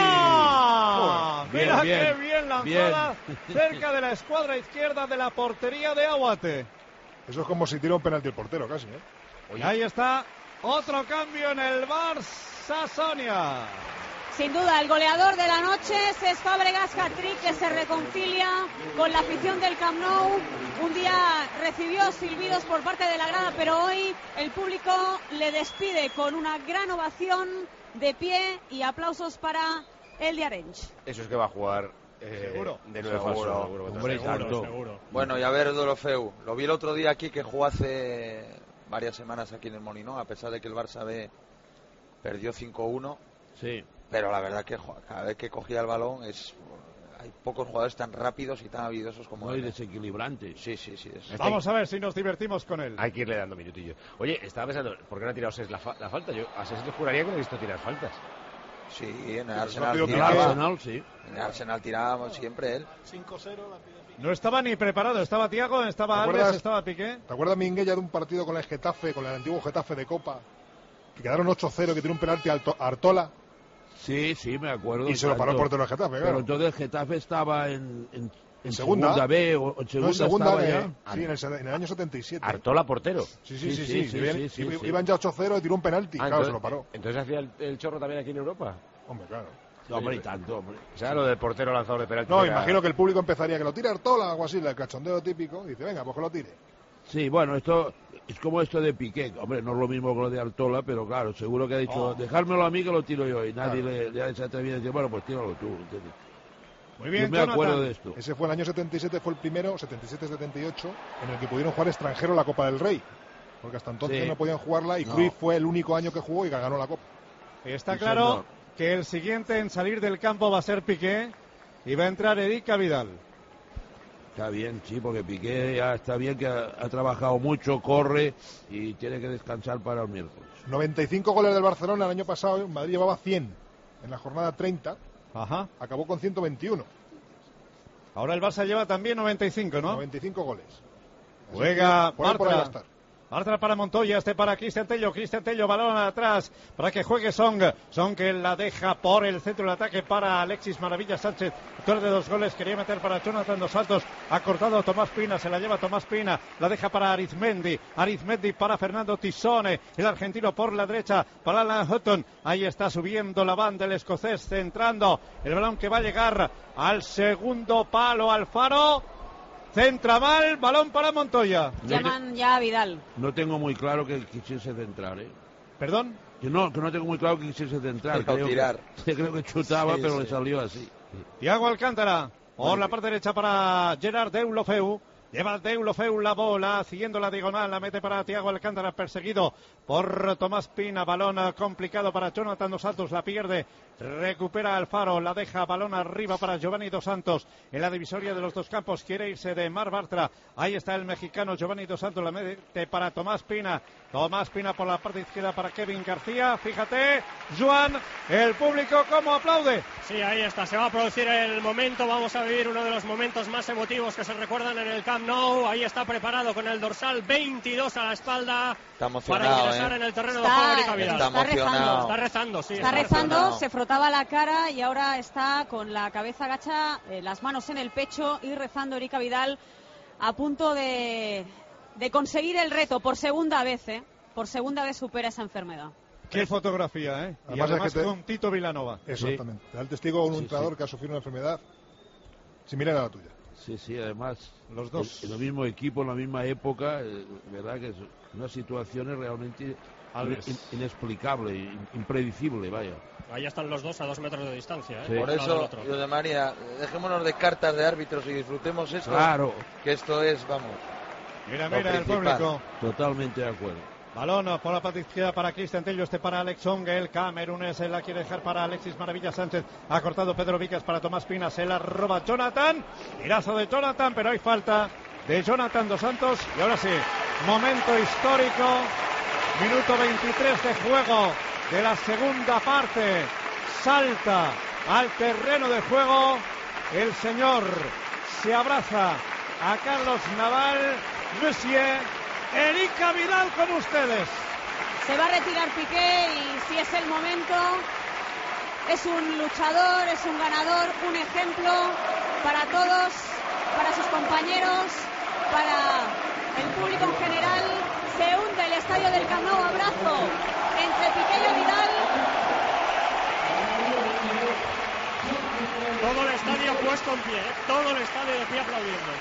Speaker 3: ¡Fuera!
Speaker 7: Bien,
Speaker 3: Mira
Speaker 7: bien,
Speaker 3: qué bien lanzada.
Speaker 7: bien.
Speaker 3: Cerca de la escuadra izquierda de la portería de Aguate.
Speaker 9: Eso es como si tira un penalti el portero, casi, ¿eh?
Speaker 3: Y ahí está otro cambio en el Barça, Sonia.
Speaker 4: Sin duda, el goleador de la noche es Cesc Fàbregas, hat-trick que se reconcilia con la afición del Camp Nou. Un día recibió silbidos por parte de la grada, pero hoy el público le despide con una gran ovación de pie y aplausos para el de Arenys.
Speaker 1: Eso es que va a jugar
Speaker 3: Seguro.
Speaker 1: de nuevo falso.
Speaker 7: Hombre, tanto.
Speaker 5: Bueno, y a ver, Deulofeu. Lo vi el otro día aquí, que jugó hace varias semanas aquí en el Molinón, a pesar de que el Barça B perdió 5-1.
Speaker 7: Sí.
Speaker 5: Pero la verdad que cada vez que cogía el balón hay pocos jugadores tan rápidos y tan habilidosos como
Speaker 7: Muy
Speaker 5: él.
Speaker 7: desequilibrantes.
Speaker 5: Sí.
Speaker 3: Vamos a ver si nos divertimos con él.
Speaker 1: Hay que irle dando minutillo. Oye, estaba pensando, ¿por qué no ha tirado Sesc la falta? Yo a Sesc le juraría que no he visto tirar faltas.
Speaker 5: Sí, en el Arsenal
Speaker 9: rápido que
Speaker 5: tiraba.
Speaker 9: el
Speaker 7: Arsenal, sí.
Speaker 5: En el Arsenal tirábamos siempre él.
Speaker 9: 5-0 la pide.
Speaker 3: No estaba ni preparado. Estaba Thiago, estaba
Speaker 9: ¿Te
Speaker 3: Alves,
Speaker 9: acuerdas?
Speaker 3: estaba Piqué.
Speaker 9: ¿Te acuerdas, Minguella, de un partido con el Getafe, con el antiguo Getafe de Copa? Que quedaron 8-0, que tiró un penalti a Artola
Speaker 7: Sí, me acuerdo.
Speaker 9: y se lo paró el
Speaker 7: tanto.
Speaker 9: portero del Getafe,
Speaker 7: Pero
Speaker 9: claro.
Speaker 7: entonces el Getafe estaba en
Speaker 9: segunda.
Speaker 7: B o en
Speaker 9: No,
Speaker 7: segunda, estaba ya.
Speaker 9: sí, en el año 77.
Speaker 1: Artola portero.
Speaker 9: Sí.
Speaker 7: Sí.
Speaker 9: Iban ya 8-0 y tiró un penalti. Claro,
Speaker 1: entonces,
Speaker 9: se lo paró.
Speaker 1: Entonces hacía el chorro también aquí en Europa.
Speaker 9: Hombre, claro.
Speaker 7: No, hombre, y tanto, hombre.
Speaker 1: O sea, lo del portero lanzador de penalti.
Speaker 9: No,
Speaker 1: era-
Speaker 9: imagino que el público empezaría que lo tire Artola o algo así, el cachondeo típico. Y dice, venga, pues que lo tire.
Speaker 7: Sí, bueno, esto es como esto de Piqué. Hombre, no es lo mismo que lo de Artola, pero claro, seguro que ha dicho, dejármelo a mí que lo tiro yo. Y nadie le se ha atrevido a decir, bueno, pues tíralo tú. ¿Entiendes?
Speaker 3: Muy bien,
Speaker 7: Yo me
Speaker 3: Jonathan.
Speaker 7: acuerdo de esto.
Speaker 9: Ese fue el año 77, fue el primero, 77-78, en el que pudieron jugar extranjero la Copa del Rey. Porque hasta entonces
Speaker 7: Sí.
Speaker 9: no podían jugarla y
Speaker 7: No.
Speaker 9: Cruyff fue el único año que jugó y ganó la Copa.
Speaker 3: Está
Speaker 7: Sí,
Speaker 3: claro
Speaker 7: señor.
Speaker 3: que el siguiente en salir del campo va a ser Piqué y va a entrar Eric Vidal.
Speaker 7: Está bien, sí, porque Piqué ya está bien, que ha trabajado mucho, corre y tiene que descansar para el miércoles.
Speaker 9: 95 goles del Barcelona el año pasado, Madrid llevaba 100 en la jornada 30,
Speaker 3: Ajá.
Speaker 9: acabó con 121,
Speaker 3: Ahora el Barça lleva también 95, ¿no?
Speaker 9: 95 goles. Así
Speaker 3: Juega
Speaker 9: que por ahí va a
Speaker 3: Bartra.
Speaker 9: estar.
Speaker 3: Bartra para Montoya, para Cristian Tello, balón atrás para que juegue Song que la deja por el centro del ataque para Alexis Maravilla Sánchez, autor de 2 goles, quería meter para Jonathan Dos Santos, ha cortado Tomás Pina, se la lleva Tomás Pina, la deja para Arizmendi para Fernando Tisone, el argentino por la derecha para Alan Hutton, ahí está subiendo la banda el escocés, centrando el balón que va a llegar al segundo palo, Alfaro. Centra mal, balón para Montoya.
Speaker 4: Llaman ya a Vidal.
Speaker 7: No tengo muy claro que quisiese centrar, ¿eh?
Speaker 3: ¿Perdón?
Speaker 7: Que no tengo muy claro que quisiese centrar.
Speaker 5: O tirar.
Speaker 7: Creo que chutaba,
Speaker 5: Sí,
Speaker 7: pero
Speaker 5: sí.
Speaker 7: le salió así.
Speaker 3: Thiago Alcántara, por la parte derecha para Gerard Deulofeu. Lleva Deulofeu la bola, siguiendo la diagonal, la mete para Thiago Alcántara, perseguido por Tomás Pina. Balón complicado para Jonathan Dos Santos, la pierde, recupera Alfaro, la deja, balón arriba para Giovanni Dos Santos. En la divisoria de los dos campos quiere irse de Mar Bartra. Ahí está el mexicano Giovanni Dos Santos, la mete para Tomás Pina. Tomás Pina por la parte izquierda para Kevin García. Fíjate, Joan, el público cómo aplaude.
Speaker 8: Sí, ahí está, se va a producir el momento, vamos a vivir uno de los momentos más emotivos que se recuerdan en el Camp Nou. Ahí está preparado con el dorsal 22 a la espalda
Speaker 5: Está emocionado,
Speaker 8: para ingresar en el terreno de
Speaker 4: Está-
Speaker 8: juego Eric Vidal.
Speaker 5: Está emocionado.
Speaker 8: Está rezando, sí.
Speaker 4: Está rezando,
Speaker 5: rezando.
Speaker 4: se frotaba la cara y ahora está con la cabeza agacha, las manos en el pecho y rezando Eric Vidal, a punto de conseguir el reto por segunda vez, ¿eh? Por segunda vez supera esa enfermedad.
Speaker 3: Qué
Speaker 9: Además
Speaker 3: fotografía, y
Speaker 9: es
Speaker 3: además
Speaker 9: que te-
Speaker 3: con Tito Vilanova.
Speaker 9: Exactamente. Da el testigo a un
Speaker 7: Sí,
Speaker 9: entrenador
Speaker 7: sí.
Speaker 9: que ha sufrido una enfermedad similar a la tuya.
Speaker 7: Sí, además,
Speaker 3: Los dos.
Speaker 7: en el mismo equipo, en la misma época, verdad que es una situación realmente
Speaker 3: Alves.
Speaker 7: inexplicable, impredecible, vaya.
Speaker 8: Ahí están los dos a 2 metros de distancia.
Speaker 7: Sí.
Speaker 8: Uno
Speaker 5: Por
Speaker 8: al lado del
Speaker 5: eso,
Speaker 8: otro.
Speaker 5: José María, dejémonos de cartas de árbitros y disfrutemos esto.
Speaker 7: Claro,
Speaker 5: Que esto es, vamos.
Speaker 3: Mira,
Speaker 5: Lo
Speaker 3: mira el
Speaker 5: principal.
Speaker 3: público.
Speaker 7: totalmente de acuerdo.
Speaker 3: Balón por la parte izquierda para Cristian Tello, para Alex Song, el camerunés la quiere dejar para Alexis Maravilla Sánchez, ha cortado Pedro Vicas para Tomás Pina, se la roba Jonathan, tirazo de Jonathan, pero hay falta de Jonathan Dos Santos, y ahora sí, momento histórico, minuto 23 de juego de la segunda parte, salta al terreno de juego, el señor se abraza a Carlos Naval, Monsieur Eric Vidal con ustedes.
Speaker 4: Se va a retirar Piqué y si es el momento es un luchador, es un ganador, un ejemplo para todos, para sus compañeros, para el público en general. Se hunde el estadio del Camp Nou, abrazo entre Piqué y Vidal.
Speaker 8: Todo el estadio puesto en pie, todo el estadio de pie aplaudiendo.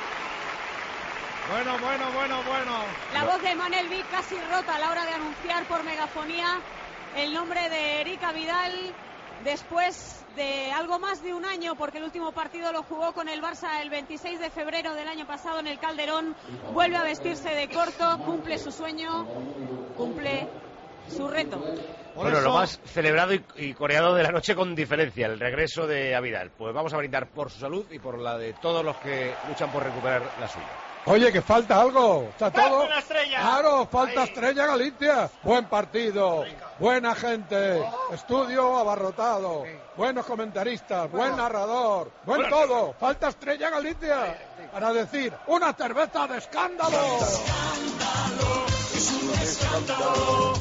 Speaker 3: Bueno.
Speaker 4: La voz de Manel Vic casi rota a la hora de anunciar por megafonía el nombre de Eric Vidal después de algo más de un año, porque el último partido lo jugó con el Barça el 26 de febrero del año pasado en el Calderón. Vuelve a vestirse de corto, cumple su sueño, cumple su reto.
Speaker 1: Bueno, lo más celebrado y coreado de la noche con diferencia, el regreso de Vidal. Pues vamos a brindar por su salud y por la de todos los que luchan por recuperar la suya.
Speaker 10: Oye, que falta algo. Está todo.
Speaker 8: ¡Falta una estrella!
Speaker 10: Claro, falta Estrella Galicia. Buen partido, buena gente, estudio abarrotado, buenos comentaristas, buen narrador, buen todo. Falta Estrella Galicia para decir una cerveza de escándalo.
Speaker 11: Escándalo, es un escándalo.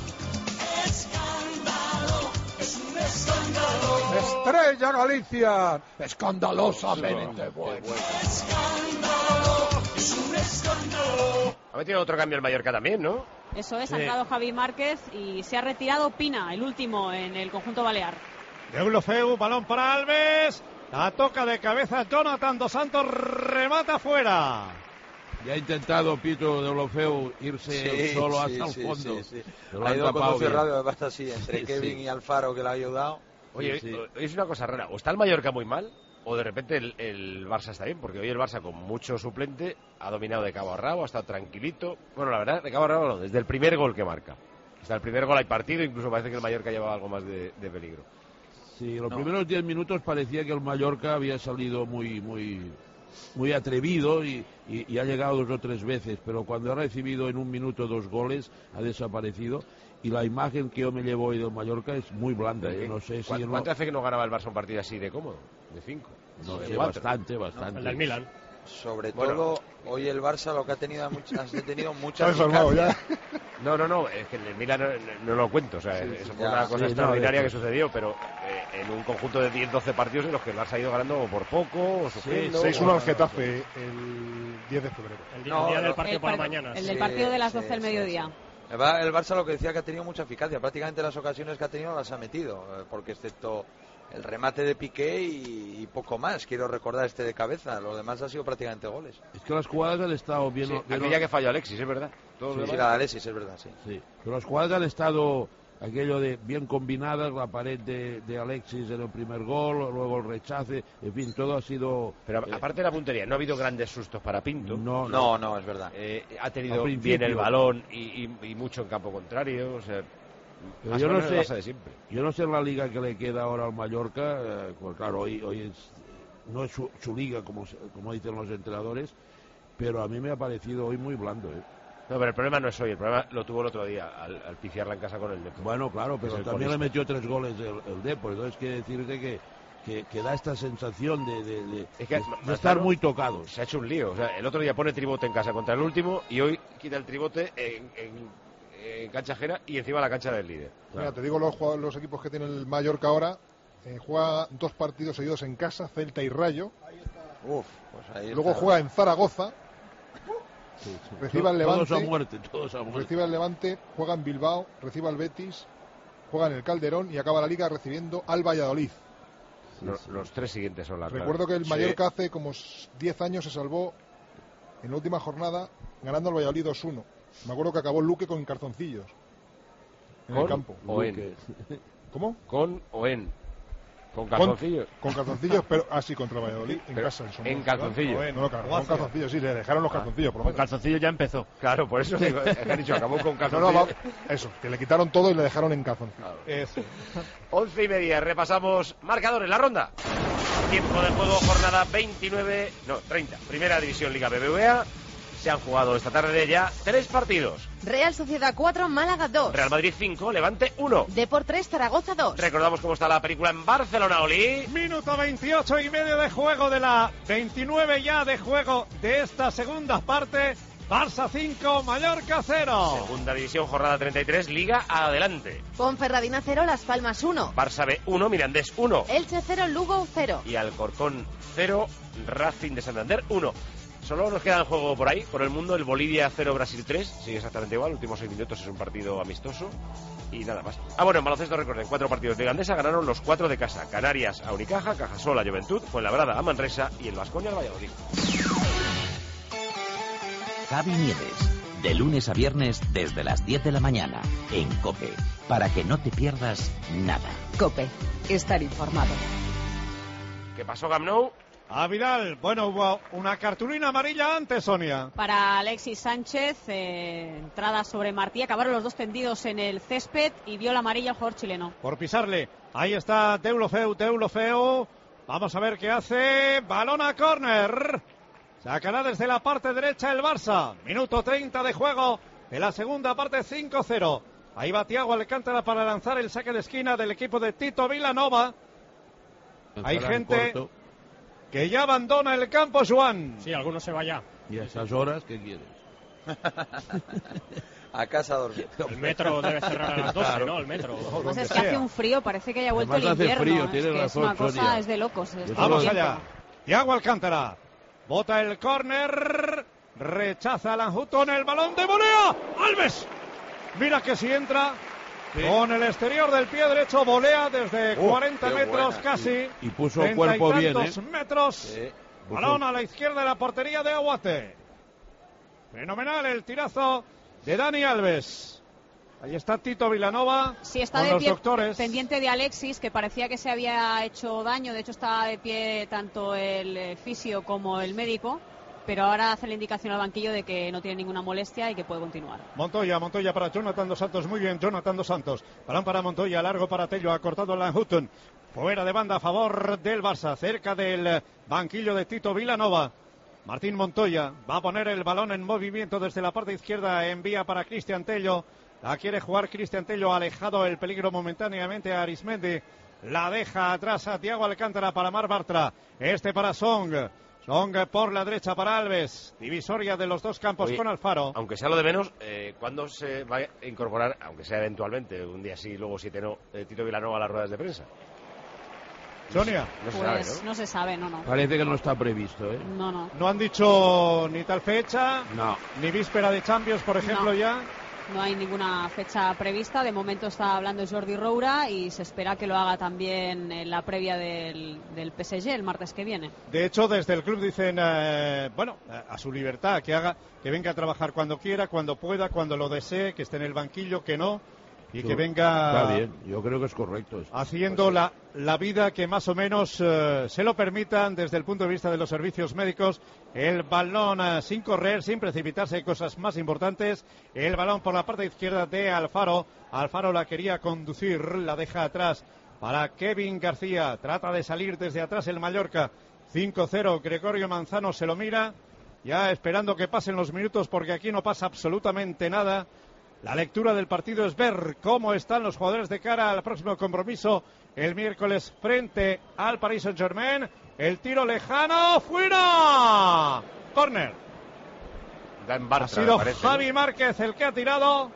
Speaker 11: Escándalo, es un escándalo.
Speaker 10: Estrella Galicia, escandalosamente bueno.
Speaker 11: Escándalo, es un escándalo.
Speaker 1: Ha metido otro cambio el Mallorca también, ¿no?
Speaker 4: Eso es, ha entrado Javi Márquez y se ha retirado Pina, el último en el conjunto balear.
Speaker 3: Deulofeu, balón para Alves. La toca de cabeza Jonathan Dos Santos, remata fuera.
Speaker 7: Ya ha intentado Pito de Olofeu irse solo hasta el fondo.
Speaker 5: Sí.
Speaker 7: Pero
Speaker 5: Ha
Speaker 7: han
Speaker 5: ido con
Speaker 7: tapado
Speaker 5: Lucio
Speaker 7: bien.
Speaker 5: Radio, basta así, entre Kevin y Alfaro, que le ha ayudado.
Speaker 1: Oye, es una cosa rara. O está el Mallorca muy mal, o de repente el Barça está bien, porque hoy el Barça con mucho suplente ha dominado de cabo a rabo, ha estado tranquilito. Bueno, la verdad, de cabo a rabo no, desde el primer gol que marca. Hasta el primer gol hay partido, incluso parece que el Mallorca llevaba algo más de peligro.
Speaker 7: Sí, los primeros 10 minutos parecía que el Mallorca había salido muy atrevido y ha llegado 2 o 3 veces, pero cuando ha recibido en un minuto 2 goles ha desaparecido. Y la imagen que yo me llevo hoy del Mallorca es muy blanda. No sé si
Speaker 1: ¿Cuánto hace que no ganaba el Barça un partido así de cómodo? ¿De 5?
Speaker 7: No
Speaker 1: ¿De
Speaker 7: sé,
Speaker 1: 4?
Speaker 7: bastante.
Speaker 8: El del Milan.
Speaker 5: Sobre
Speaker 1: Bueno.
Speaker 5: todo, hoy el Barça lo que ha tenido mucha
Speaker 9: ¿Has salvado ya?
Speaker 1: No, es que en el Milan no lo cuento, o sea, eso fue una cosa extraordinaria que sucedió, pero en un conjunto de 10-12 partidos en los que el Barça ha ido ganando por poco, o sufriendo...
Speaker 9: 6-1 al Getafe el 10 de febrero.
Speaker 8: El día del partido por la mañana.
Speaker 4: El del partido de las 12 del mediodía.
Speaker 5: El Barça lo que decía que ha tenido mucha eficacia, prácticamente las ocasiones que ha tenido las ha metido, porque excepto el remate de Piqué y poco más, quiero recordar este de cabeza, lo demás ha sido prácticamente goles.
Speaker 7: Es que las jugadas han estado bien...
Speaker 1: aquella que falló Alexis, es verdad.
Speaker 5: Sí, la de Alexis, es verdad, sí.
Speaker 7: Pero las jugadas han estado aquello de bien combinadas, la pared de Alexis en el primer gol, luego el rechace, en fin, todo ha sido...
Speaker 1: Pero aparte de la puntería, no ha habido grandes sustos para Pinto.
Speaker 5: No, es verdad.
Speaker 1: Ha tenido bien el balón y mucho en campo contrario, o sea...
Speaker 7: Pero yo no sé en la liga que le queda ahora al Mallorca, pues claro, hoy no es su liga, como dicen los entrenadores, pero a mí me ha parecido hoy muy blando,
Speaker 1: No, pero el problema no es hoy, el problema lo tuvo el otro día, al pifiarla en casa con el Depor.
Speaker 7: Bueno, claro, pero
Speaker 1: Es el
Speaker 7: también le
Speaker 1: colista.
Speaker 7: metió 3 goles el Depor, entonces quiere decirte que da esta sensación de estar muy tocado.
Speaker 1: Se ha hecho un lío, o sea, el otro día pone tribote en casa contra el último y hoy quita el tribote en cancha ajena y encima la cancha del líder.
Speaker 9: Mira, te digo los equipos que tiene el Mallorca ahora. Juega 2 partidos seguidos en casa, Celta y Rayo.
Speaker 5: Pues ahí
Speaker 9: Luego
Speaker 5: está.
Speaker 9: juega en Zaragoza. Recibe al Levante.
Speaker 7: Todos a muerte.
Speaker 9: Recibe al Levante, juega en Bilbao, recibe al Betis, juega en el Calderón y acaba la liga recibiendo al Valladolid.
Speaker 1: Los 3 siguientes son las
Speaker 9: Recuerdo que el
Speaker 1: claves.
Speaker 9: Mallorca hace como 10 años se salvó en la última jornada ganando al Valladolid 2-1. Me acuerdo que acabó Luque con calzoncillos en el campo.
Speaker 1: O en.
Speaker 9: ¿Cómo?
Speaker 1: Con o en. Con calzoncillos.
Speaker 9: Con calzoncillos, pero así contra Valladolid, en
Speaker 1: Pero
Speaker 9: casa.
Speaker 1: en calzoncillos.
Speaker 9: No, con calzoncillos, sí, le dejaron los calzoncillos. Por lo
Speaker 3: Con
Speaker 9: menos.
Speaker 3: calzoncillos ya empezó.
Speaker 1: Claro, por eso digo, han dicho, acabó con
Speaker 9: No,
Speaker 1: calzoncillos.
Speaker 9: eso, que le quitaron todo y le dejaron en calzoncillos.
Speaker 3: Eso.
Speaker 1: 11:30, repasamos marcadores, la ronda. Tiempo de juego, jornada 30. Primera División Liga BBVA. Se han jugado esta tarde ya 3 partidos.
Speaker 2: Real Sociedad 4, Málaga 2.
Speaker 1: Real Madrid 5, Levante 1.
Speaker 2: Depor 3, Zaragoza 2.
Speaker 1: Recordamos cómo está la película en Barcelona, Oli.
Speaker 3: Minuto 28 y medio de juego de la 29 ya de juego de esta segunda parte. Barça 5, Mallorca 0.
Speaker 1: Segunda división, jornada 33, Liga adelante.
Speaker 2: Ponferradina 0, Las Palmas 1.
Speaker 1: Barça B 1, Mirandés 1.
Speaker 2: Elche 0, Lugo 0.
Speaker 1: Y Alcorcón 0, Racing de Santander 1. Solo nos queda en juego por ahí, por el mundo, el Bolivia 0, Brasil 3. Sigue exactamente igual, últimos 6 minutos, es un partido amistoso. Y nada más. Bueno, en baloncesto recuerden, 4 partidos de Gandesa, ganaron los 4 de casa. Canarias a Unicaja, Cajasol a Juventud, Fuenlabrada a Manresa y el Baskonia al Valladolid.
Speaker 14: Javi Nieves, de lunes a viernes desde las 10 de la mañana, en COPE, para que no te pierdas nada.
Speaker 15: COPE, estar informado.
Speaker 1: ¿Qué pasó, Camp Nou?
Speaker 3: A Vidal, bueno, hubo una cartulina amarilla antes, Sonia.
Speaker 4: Para Alexis Sánchez, entrada sobre Martí, acabaron los dos tendidos en el césped y vio la amarilla el jugador chileno.
Speaker 3: Por pisarle, ahí está Deulofeu, vamos a ver qué hace, balón a córner. Sacará desde la parte derecha el Barça. Minuto 30 de juego de la segunda parte, 5-0. Ahí va Thiago Alcántara para lanzar el saque de esquina del equipo de Tito Vilanova. Hay gente que ya abandona el campo, Joan.
Speaker 8: Sí, algunos se va ya.
Speaker 7: ¿Y a esas horas qué quieres?
Speaker 5: A casa a dormir.
Speaker 8: El metro debe cerrar a las 12, ¿no? El metro.
Speaker 4: Pues es que hace un frío, parece que haya vuelto el invierno.
Speaker 7: Frío,
Speaker 4: es que es una cosa, es de locos.
Speaker 3: Vamos allá. Thiago Alcántara. Bota el córner, rechaza Alan Hutton, el balón de volea. ¡Alves! Mira que si entra con el exterior del pie derecho, volea desde 40 metros buena, casi.
Speaker 7: Y puso el cuerpo bien,
Speaker 3: metros. Sí. Balón a la izquierda de la portería de Aguate. Fenomenal el tirazo de Dani Alves. Ahí está Tito Vilanova.
Speaker 4: Sí, está
Speaker 3: con
Speaker 4: de
Speaker 3: los
Speaker 4: pie,
Speaker 3: doctores.
Speaker 4: pendiente de Alexis, que parecía que se había hecho daño. De hecho, estaba de pie tanto el fisio como el médico. Pero ahora hace la indicación al banquillo de que no tiene ninguna molestia y que puede continuar.
Speaker 3: Montoya para Jonathan Dos Santos. Muy bien, Jonathan Dos Santos. Balón para Montoya, largo para Tello. Ha cortado Alan Hutton. Fuera de banda a favor del Barça. Cerca del banquillo de Tito Vilanova. Martín Montoya va a poner el balón en movimiento desde la parte izquierda. Envía para Cristian Tello. La quiere jugar Cristian Tello, alejado el peligro momentáneamente a Arismendi. La deja atrás a Thiago Alcántara para Mar Bartra. Este para Song. Song por la derecha para Alves. Divisoria de los dos campos. Oye, con Alfaro.
Speaker 1: Aunque sea lo de menos, ¿cuándo se va a incorporar, aunque sea eventualmente, un día sí, luego 7 no, Tito Vilanova a las ruedas de prensa?
Speaker 3: Sonia.
Speaker 4: No se sabe, ¿no? No se sabe, no.
Speaker 7: Parece que no está previsto, ¿eh?
Speaker 4: No.
Speaker 3: No han dicho ni tal fecha,
Speaker 7: no,
Speaker 3: ni víspera de Champions, por ejemplo, ya.
Speaker 4: No hay ninguna fecha prevista. De momento está hablando Jordi Roura y se espera que lo haga también en la previa del PSG el martes que viene.
Speaker 3: De hecho, desde el club dicen, a su libertad, que venga a trabajar cuando quiera, cuando pueda, cuando lo desee, que esté en el banquillo, que no. Y que venga.
Speaker 7: Está bien, yo creo que es correcto.
Speaker 3: Haciendo pues la vida que más o menos se lo permitan desde el punto de vista de los servicios médicos. El balón sin correr, sin precipitarse, hay cosas más importantes. El balón por la parte izquierda de Alfaro. Alfaro la quería conducir, la deja atrás para Kevin García. Trata de salir desde atrás el Mallorca. 5-0, Gregorio Manzano se lo mira, ya esperando que pasen los minutos porque aquí no pasa absolutamente nada. La lectura del partido es ver cómo están los jugadores de cara al próximo compromiso el miércoles frente al Paris Saint-Germain. El tiro lejano, ¡fuera! Córner. Ha sido Javi Márquez el que ha tirado.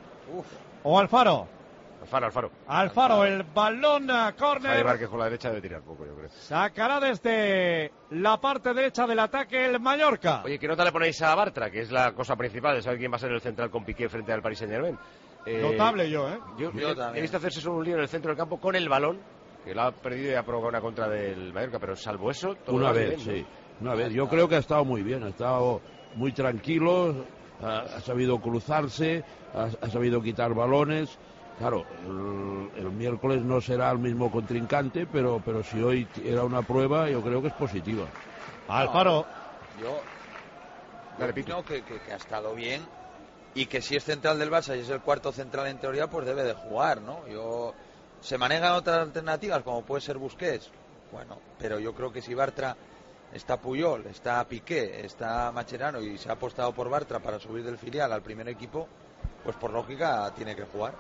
Speaker 3: O Alfaro. Alfaro, el balón a córner.
Speaker 1: Javi Márquez con la derecha debe tirar poco, yo creo.
Speaker 3: Sacará desde la parte derecha del ataque el Mallorca.
Speaker 1: Oye, ¿qué nota le ponéis a Bartra? Que es la cosa principal de saber quién va a ser el central con Piqué frente al Paris Saint-Germain.
Speaker 3: Notable yo
Speaker 1: he visto hacerse solo un lío en el centro del campo con el balón, que lo ha perdido y ha provocado una contra del Mallorca, pero salvo eso, todo
Speaker 7: una vez, sí. Una vez. Yo creo que ha estado muy bien, ha estado muy tranquilo, ha sabido cruzarse, ha sabido quitar balones. Claro, el miércoles no será el mismo contrincante, pero si hoy era una prueba, yo creo que es positiva.
Speaker 3: Alfaro.
Speaker 5: Yo repito que ha estado bien y que si es central del Barça y es el cuarto central en teoría, pues debe de jugar, ¿no? Se manejan otras alternativas, como puede ser Busquets, bueno, pero yo creo que si Bartra está Puyol, está Piqué, está Mascherano y se ha apostado por Bartra para subir del filial al primer equipo, pues por lógica tiene que jugar.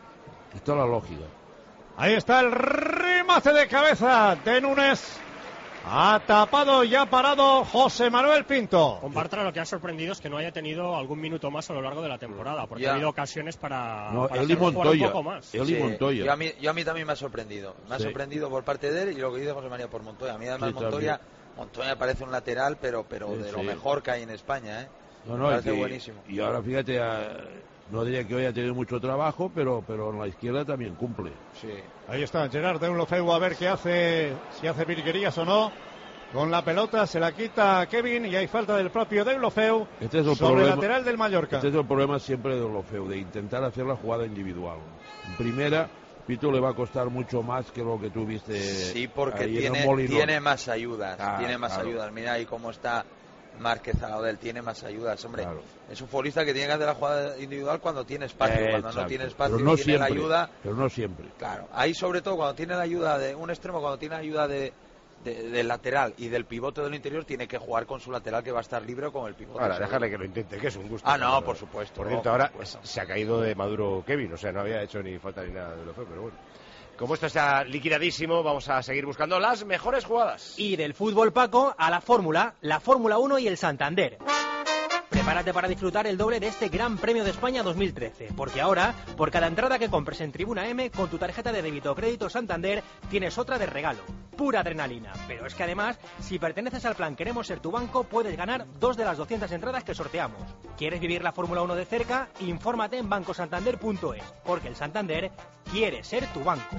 Speaker 7: Esto es la lógica.
Speaker 3: Ahí está el remate de cabeza de Núñez. Ha tapado y ha parado José Manuel Pinto.
Speaker 8: Con Bartra lo que ha sorprendido es que no haya tenido algún minuto más a lo largo de la temporada, porque
Speaker 5: Ya.
Speaker 8: ha habido ocasiones para
Speaker 7: él y
Speaker 8: hacerlo jugar
Speaker 7: Montoya.
Speaker 8: un poco más.
Speaker 7: Él y Montoya.
Speaker 5: Yo a mí también me ha sorprendido. Me ha
Speaker 7: Sí.
Speaker 5: sorprendido por parte de él y lo que dice José María por Montoya. A mí además
Speaker 7: Sí,
Speaker 5: Montoya me parece un lateral, pero
Speaker 7: Sí,
Speaker 5: de lo
Speaker 7: sí.
Speaker 5: mejor que hay en España, ¿eh?
Speaker 7: No,
Speaker 5: Me parece
Speaker 7: y que-
Speaker 5: buenísimo.
Speaker 7: Y ahora fíjate, no diría que hoy ha tenido mucho trabajo, pero en la izquierda también cumple.
Speaker 5: Sí.
Speaker 3: Ahí está Gerard Deulofeu a ver qué hace, si hace virguerías o no. Con la pelota se la quita Kevin y hay falta del propio Deulofeu
Speaker 7: Este es el
Speaker 3: sobre
Speaker 7: problema,
Speaker 3: el lateral del Mallorca.
Speaker 7: Este es el problema siempre de Deulofeu, de intentar hacer la jugada individual. En primera, Pito le va a costar mucho más que lo que tú viste.
Speaker 5: Sí, porque
Speaker 7: ahí en el Molinón.
Speaker 5: tiene más ayudas. Tiene más
Speaker 7: claro.
Speaker 5: ayudas. Mira ahí cómo está Márquez al lado de él. Tiene más ayudas. Hombre,
Speaker 7: Claro.
Speaker 5: es un futbolista que tiene que hacer la jugada individual cuando tiene espacio. Cuando no
Speaker 7: Exacto.
Speaker 5: tiene espacio,
Speaker 7: Pero no
Speaker 5: tiene la
Speaker 7: siempre,
Speaker 5: ayuda.
Speaker 7: Pero no siempre.
Speaker 5: Claro, ahí sobre todo cuando tiene la ayuda de un extremo, cuando tiene ayuda del lateral y del pivote del interior, tiene que jugar con su lateral que va a estar libre o con el pivote.
Speaker 1: Ahora,
Speaker 5: seguro.
Speaker 1: dejarle que lo intente, que es un gusto.
Speaker 5: Ah, no,
Speaker 1: Pero-
Speaker 5: por supuesto.
Speaker 1: Por cierto, ahora se ha caído de maduro Kevin, o sea, no había hecho ni falta ni nada de lo feo, pero bueno. Como esto está liquidadísimo, vamos a seguir buscando las mejores jugadas.
Speaker 16: Y del fútbol, Paco, a la Fórmula 1 y el Santander. Prepárate para disfrutar el doble de este Gran Premio de España 2013, porque ahora, por cada entrada que compres en Tribuna M, con tu tarjeta de débito o crédito Santander, tienes otra de regalo. Pura adrenalina. Pero es que además, si perteneces al plan Queremos Ser Tu Banco, puedes ganar 2 de las 200 entradas que sorteamos. ¿Quieres vivir la Fórmula 1 de cerca? Infórmate en bancosantander.es, porque el Santander quiere ser tu banco.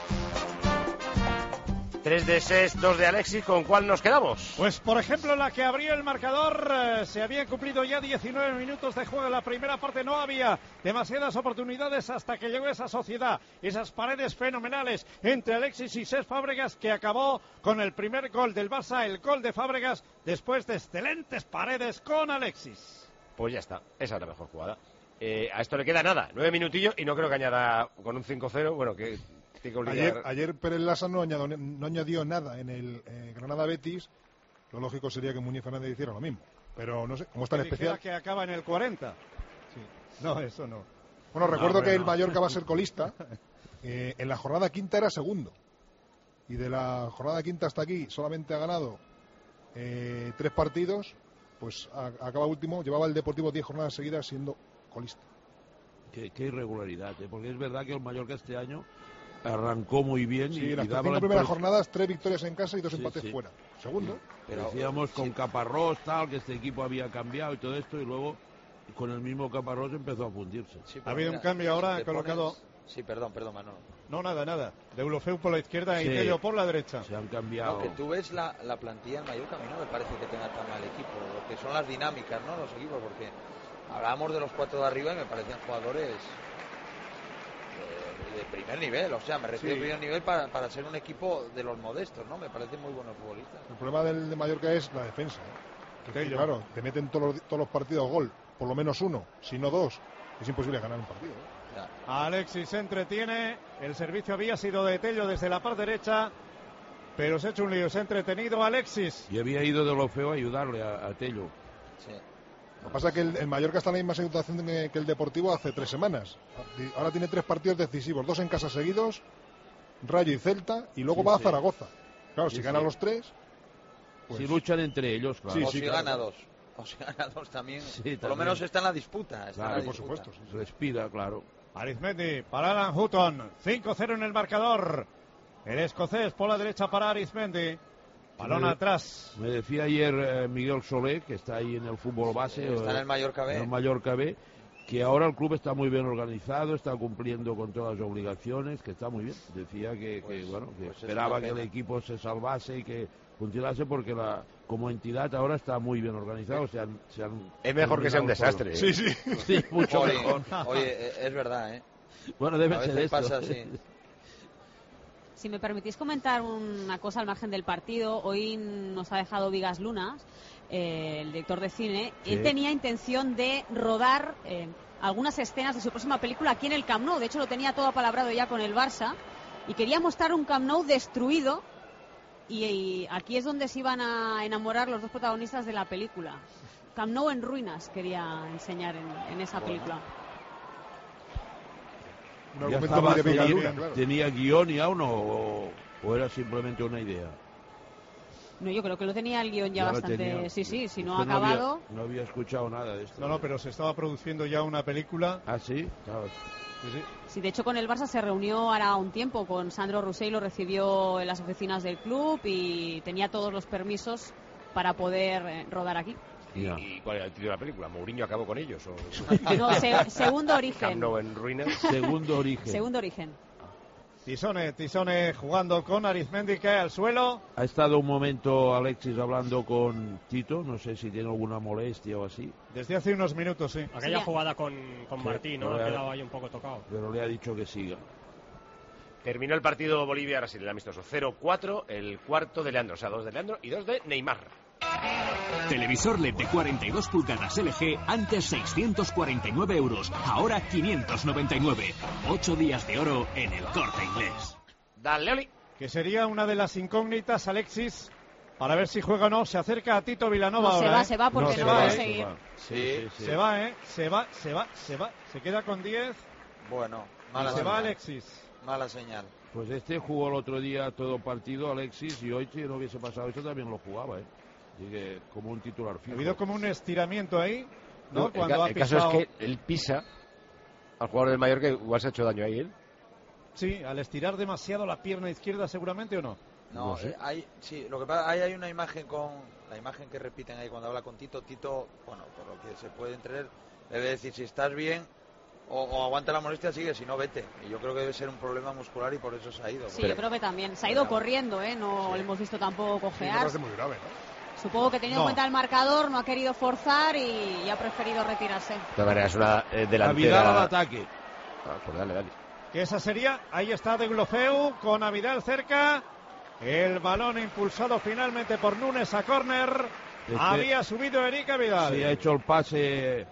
Speaker 1: 3 de Ses, 2 de Alexis, ¿con cuál nos quedamos?
Speaker 3: Pues por ejemplo la que abrió el marcador, se habían cumplido ya 19 minutos de juego en la primera parte, no había demasiadas oportunidades hasta que llegó esa sociedad, esas paredes fenomenales entre Alexis y Cesc Fábregas, que acabó con el primer gol del Barça, el gol de Fábregas, después de excelentes paredes con Alexis.
Speaker 1: Pues ya está, esa es la mejor jugada. A esto le queda nada, 9 minutillos y no creo que añada con un 5-0, bueno, que tiene que obligar...
Speaker 9: Ayer Pérez Lassa no añadió nada en el Granada Betis. Lo lógico sería que Muñiz Fernández hiciera lo mismo. Pero no sé, ¿cómo está en
Speaker 3: Que dijera
Speaker 9: especial?
Speaker 3: que acaba en el 40. No, eso no.
Speaker 9: Bueno, recuerdo
Speaker 3: hombre,
Speaker 9: que
Speaker 3: no.
Speaker 9: el Mallorca va a ser colista. En la jornada quinta era segundo. Y de la jornada quinta hasta aquí solamente ha ganado 3 partidos. Pues acaba último. Llevaba el Deportivo 10 jornadas seguidas siendo colista.
Speaker 7: Qué irregularidad, porque es verdad que el Mallorca este año arrancó muy bien
Speaker 9: Sí,
Speaker 7: y
Speaker 9: las
Speaker 7: daba
Speaker 9: 5
Speaker 7: la
Speaker 9: primeras
Speaker 7: impresión-
Speaker 9: jornadas, 3 victorias en casa y 2
Speaker 7: Sí,
Speaker 9: empates
Speaker 7: sí.
Speaker 9: fuera. Segundo.
Speaker 7: Pero decíamos con Caparrós, tal, que este equipo había cambiado y todo esto, y luego con el mismo Caparrós empezó a fundirse.
Speaker 3: Ha habido un cambio ahora,
Speaker 5: si te
Speaker 3: colocado...
Speaker 5: pones- Sí, perdón, Manolo.
Speaker 3: No, nada. Deulofeu por la izquierda y
Speaker 7: Sí.
Speaker 3: Tello por la derecha.
Speaker 7: Se han cambiado.
Speaker 5: No, que tú ves la plantilla en Mallorca, a mí no me parece que tenga tan mal equipo. Lo que son las dinámicas, ¿no? Los equipos, porque hablábamos de los 4 de arriba y me parecen jugadores de primer nivel. O sea, me refiero
Speaker 9: Sí.
Speaker 5: a primer nivel para ser un equipo de los modestos, ¿no? Me parecen muy buenos futbolistas.
Speaker 9: El problema del de Mallorca es la defensa. Que,
Speaker 3: Tello.
Speaker 9: claro, te meten todos los partidos gol, por lo menos uno, si no 2. Es imposible ganar un partido.
Speaker 3: Alexis se entretiene, el servicio había sido de Tello desde la parte derecha, pero se ha hecho un lío, se ha entretenido Alexis.
Speaker 7: Y había ido de lo feo a ayudarle a Tello.
Speaker 9: Lo que pasa es que el Mallorca está en la misma situación que el Deportivo hace 3 semanas. Ahora tiene 3 partidos decisivos, 2 en casa seguidos, Rayo y Celta, y luego
Speaker 7: Sí,
Speaker 9: va a
Speaker 7: sí.
Speaker 9: Zaragoza. Claro,
Speaker 7: Sí,
Speaker 9: si gana
Speaker 7: sí.
Speaker 9: los 3... pues-
Speaker 7: Si luchan entre ellos, claro.
Speaker 5: O si gana 2. O si gana 2 también.
Speaker 7: Sí,
Speaker 5: por lo
Speaker 7: también.
Speaker 5: menos está en la disputa. Está en
Speaker 7: Claro,
Speaker 5: la disputa.
Speaker 7: Respira, claro.
Speaker 3: Arizmendi para Alan Hutton, 5-0 en el marcador. El escocés por la derecha para Arizmendi. Balón
Speaker 7: Me-
Speaker 3: atrás.
Speaker 7: Me decía ayer Miguel Solé, que está ahí en el fútbol base.
Speaker 5: Está en el Mallorca B.
Speaker 7: en el Mallorca B, que ahora el club está muy bien organizado, está cumpliendo con todas las obligaciones, que está muy bien. Decía que bueno, que
Speaker 5: pues es
Speaker 7: esperaba
Speaker 5: una
Speaker 7: que el
Speaker 5: pena.
Speaker 7: equipo se salvase y que funcionase porque como entidad ahora está muy bien organizado.
Speaker 1: Es mejor que sea un desastre, ¿eh?
Speaker 7: Sí, mucho
Speaker 5: Oye,
Speaker 7: mejor.
Speaker 5: Oye, es verdad, ¿eh?
Speaker 7: Bueno, debe
Speaker 5: A
Speaker 7: ser
Speaker 5: veces
Speaker 7: esto.
Speaker 5: pasa así.
Speaker 4: Si me permitís comentar una cosa al margen del partido, hoy nos ha dejado Vigas Lunas, el director de cine.
Speaker 7: Sí.
Speaker 4: Él tenía intención de rodar algunas escenas de su próxima película aquí en el Camp Nou. De hecho, lo tenía todo apalabrado ya con el Barça. Y quería mostrar un Camp Nou destruido. Y aquí es donde se iban a enamorar los dos protagonistas de la película. Camp Nou en ruinas quería enseñar en esa película.
Speaker 9: Un
Speaker 7: Ya
Speaker 9: argumento
Speaker 7: estaba-
Speaker 9: muy de Vigas
Speaker 7: tenía,
Speaker 9: Luna, claro.
Speaker 7: ¿Tenía guión ya o no? ¿O era simplemente una idea?
Speaker 4: No, yo creo que lo tenía el guión ya bastante...
Speaker 7: Tenía.
Speaker 4: Sí, si no ha
Speaker 7: Usted
Speaker 4: acabado...
Speaker 7: No había escuchado nada de esto.
Speaker 3: No, pero se estaba produciendo ya una película.
Speaker 7: ¿Ah, sí? Claro.
Speaker 3: Sí.
Speaker 4: Sí, de hecho con el Barça se reunió hará un tiempo con Sandro Rossell, lo recibió en las oficinas del club y tenía todos los permisos para poder rodar aquí.
Speaker 1: ¿Y cuál era el título de la película? ¿Mourinho acabó con ellos? ¿O...
Speaker 4: No, Segundo Origen.
Speaker 1: Camp Nou en ruinas.
Speaker 7: Segundo Origen.
Speaker 4: Segundo Origen.
Speaker 3: Tisone jugando con Arizmendi, cae al suelo.
Speaker 7: Ha estado un momento Alexis hablando con Tito, no sé si tiene alguna molestia o así.
Speaker 3: Desde hace unos minutos, sí.
Speaker 8: Aquella jugada con Martín, ¿no? Ha
Speaker 7: pero
Speaker 8: quedado ahí un poco tocado.
Speaker 7: Pero le ha dicho que siga.
Speaker 1: Terminó el partido Bolivia-Brasil, el amistoso 0-4, el cuarto de Leandro, o sea, 2 de Leandro y 2 de Neymar.
Speaker 6: Televisor LED de 42 pulgadas LG, antes 649 €, ahora 599. 8 días de oro en el Corte Inglés.
Speaker 1: Dale, Oli.
Speaker 3: Que sería una de las incógnitas, Alexis, para ver si juega o no. Se acerca a Tito Vilanova
Speaker 4: No,
Speaker 3: ahora.
Speaker 4: se va porque no va a seguir.
Speaker 5: Sí.
Speaker 3: Se va, se va. Se queda con 10.
Speaker 5: Bueno,
Speaker 3: mala señal. Se va Alexis.
Speaker 5: Mala señal.
Speaker 7: Pues este jugó el otro día todo partido, Alexis, y hoy si no hubiese pasado eso también lo jugaba, Así que como un titular fijo.
Speaker 3: Ha habido como un estiramiento ahí, ¿no?
Speaker 1: El caso es que él pisa al jugador del Mallorca, igual se ha hecho daño ahí él.
Speaker 3: Sí, al estirar demasiado la pierna izquierda seguramente, ¿o no?
Speaker 5: No sé. Sí, lo que pasa, hay una imagen la imagen que repiten ahí cuando habla con Tito, bueno, por lo que se puede entender, debe decir si estás bien o aguanta la molestia, sigue, si no, vete. Y yo creo que debe ser un problema muscular y por eso se ha ido.
Speaker 4: Sí, yo creo que también. Se ha ido corriendo, No le hemos visto tampoco cojear.
Speaker 9: Sí, muy grave, ¿no?
Speaker 4: Supongo que teniendo en cuenta el marcador, no ha querido forzar y ha preferido retirarse.
Speaker 1: De todas maneras, es una delantera...
Speaker 7: Vidal al ataque.
Speaker 1: Pues dale.
Speaker 3: Que esa sería, ahí está Deulofeu con a Vidal cerca. El balón impulsado finalmente por Núñez a córner. Había subido Erika Vidal.
Speaker 7: Sí, ha hecho el pase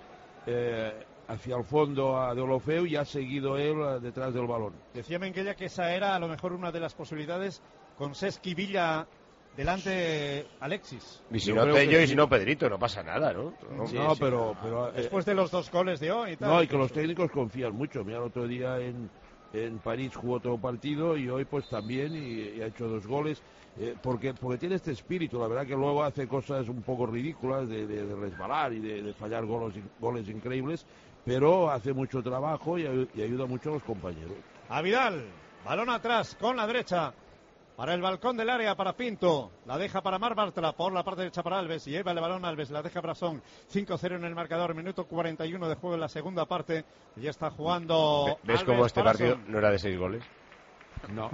Speaker 7: hacia el fondo a Deulofeu y ha seguido él detrás del balón.
Speaker 3: Decía Menguella que esa era a lo mejor una de las posibilidades con Sesqui Villa delante Alexis.
Speaker 1: Y si no Tello y si no Pedrito, no pasa nada, ¿no?
Speaker 7: Pero
Speaker 3: después de los 2 goles de hoy y tal.
Speaker 7: No, y que los técnicos confían mucho. Mira, el otro día en París jugó todo partido y hoy pues también y ha hecho 2 goles. Porque tiene este espíritu, la verdad que luego hace cosas un poco ridículas de resbalar y de fallar goles increíbles, pero hace mucho trabajo y ayuda mucho a los compañeros.
Speaker 3: A Vidal, balón atrás con la derecha. Para el balcón del área, para Pinto. La deja para Mar Bartra por la parte derecha para Alves. Y lleva el balón Alves. La deja para Son. 5-0 en el marcador. Minuto 41 de juego en la segunda parte. Y ya está jugando.
Speaker 1: ¿Ves cómo este partido no era de 6 goles?
Speaker 7: No.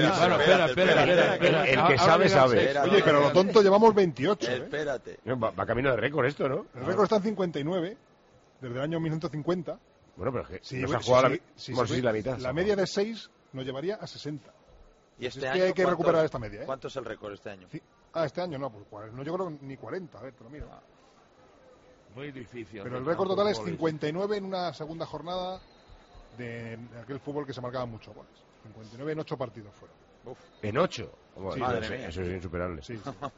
Speaker 1: Espera. El que sabe, sabe.
Speaker 9: Oye, pero lo tonto llevamos 28.
Speaker 5: Espérate.
Speaker 1: Va camino de récord esto, ¿no?
Speaker 9: El récord está en 59. Desde el año 1950.
Speaker 1: Bueno, pero es que nos ha jugado la mitad.
Speaker 9: La media de 6 nos llevaría a 60.
Speaker 5: ¿Y este
Speaker 9: es
Speaker 5: año
Speaker 9: que hay que recuperar esta media,
Speaker 5: ¿Cuánto es el récord este año?
Speaker 9: Sí. Este año no, pues no, yo creo ni 40, a ver, te lo miro.
Speaker 7: Muy difícil.
Speaker 9: Pero el récord total es 59 en una segunda jornada de aquel fútbol que se marcaban muchos goles. 59 en 8 partidos fueron.
Speaker 1: ¿En 8?
Speaker 9: Sí,
Speaker 1: eso es insuperable.
Speaker 9: Sí.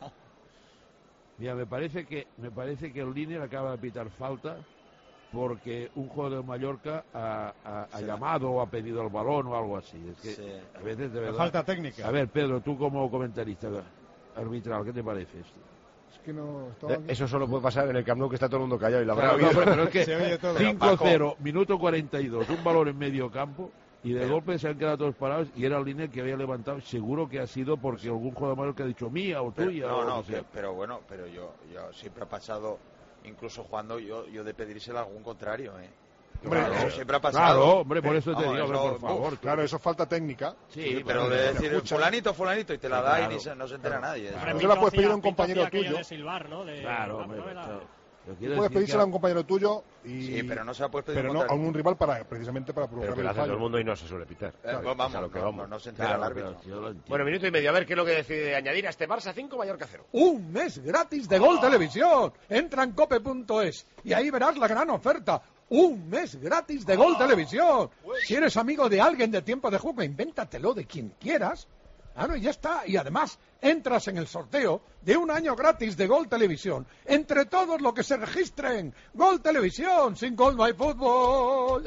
Speaker 7: Mira, me parece que el líder acaba de pitar falta porque un jugador de Mallorca ha llamado o ha pedido el balón o algo así. Es que a veces de verdad...
Speaker 3: Falta técnica.
Speaker 7: A ver, Pedro, tú como comentarista arbitral, ¿qué te parece esto?
Speaker 9: Es que no...
Speaker 1: Eso solo puede pasar en el Camp Nou, que está todo el mundo callado y la
Speaker 7: verdad... pero es que 5-0, minuto 42, un balón en medio campo y de golpe se han quedado todos parados y era el línea que había levantado. Seguro que ha sido porque algún jugador de Mallorca ha dicho mía o tuya.
Speaker 5: Pero bueno, yo siempre ha pasado... Incluso jugando yo de pedírselo a algún contrario,
Speaker 9: Hombre,
Speaker 5: eso siempre ha pasado.
Speaker 7: Claro, hombre, por eso te digo, por favor.
Speaker 9: Claro, eso falta técnica.
Speaker 5: Sí, pero de decir fulanito y te la da y no se entera nadie.
Speaker 9: Eso la puedes pedir a un compañero tuyo.
Speaker 8: Claro,
Speaker 9: hombre. Puedes pedírsela a un compañero tuyo
Speaker 5: Sí, pero no se la puedes pedir
Speaker 9: pero no a un rival precisamente para provocar
Speaker 1: el fallo. Pero que lo hace todo el mundo y no se suele pitar.
Speaker 5: Vamos, no se entera el árbitro.
Speaker 1: Bueno, minuto y medio. A ver qué es lo que decide añadir a este Barça 5, Mallorca 0.
Speaker 10: Un mes gratis de Gol Televisión. Entra en cope.es y ahí verás la gran oferta. Un mes gratis de Gol Televisión. Si eres amigo de alguien de Tiempo de Juego, invéntatelo de quien quieras. Claro, y ya está. Y además entras en el sorteo de un año gratis de Gol Televisión entre todos los que se registren. Gol Televisión, sin gol no hay fútbol.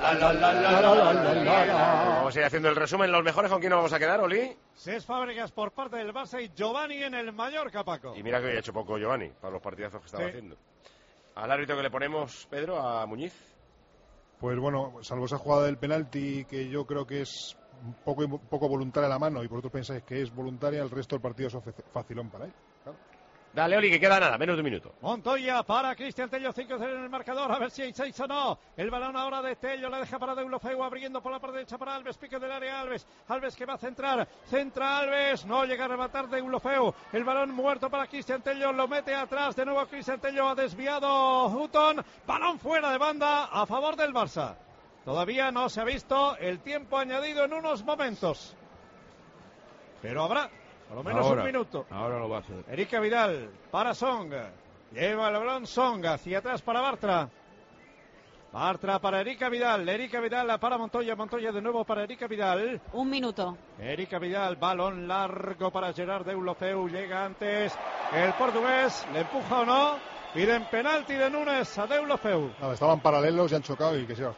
Speaker 1: Vamos a ir haciendo el resumen. Los mejores, ¿con quién nos vamos a quedar, Oli?
Speaker 3: Cés Fábregas por parte del Barça y Giovanni en el Mallorca, Paco.
Speaker 1: Y mira que hoy ha hecho poco Giovanni para los partidazos que estaba haciendo. ¿Al árbitro que le ponemos, Pedro, a Muñiz?
Speaker 9: Pues bueno, salvo esa jugada del penalti, que yo creo que es un poco voluntaria la mano, y vosotros pensáis que es voluntaria, el resto del partido es facilón para él. Claro.
Speaker 1: Dale, Oli, que queda nada, menos de un minuto.
Speaker 3: Montoya para Cristian Tello, 5-0 en el marcador, a ver si hay 6 o no. El balón ahora de Tello, la deja para Deulofeu, abriendo por la parte derecha para Alves, pique del área Alves que va a centra Alves, no llega a rematar Deulofeu, el balón muerto para Cristian Tello, lo mete atrás, de nuevo Cristian Tello, ha desviado Hutton, balón fuera de banda a favor del Barça. Todavía no se ha visto el tiempo añadido en unos momentos, pero habrá por lo menos un minuto.
Speaker 7: Ahora lo va a hacer.
Speaker 3: Erika Vidal para Song. Lleva el balón Song hacia atrás para Bartra. Bartra para Erika Vidal. Erika Vidal para Montoya. Montoya de nuevo para Erika Vidal.
Speaker 4: Un minuto.
Speaker 3: Erika Vidal, balón largo para Gerard Deulofeu. Llega antes el portugués. ¿Le empuja o no? Piden penalti de Núñez a Deulofeu.
Speaker 9: Nada, estaban paralelos y han chocado y que se va.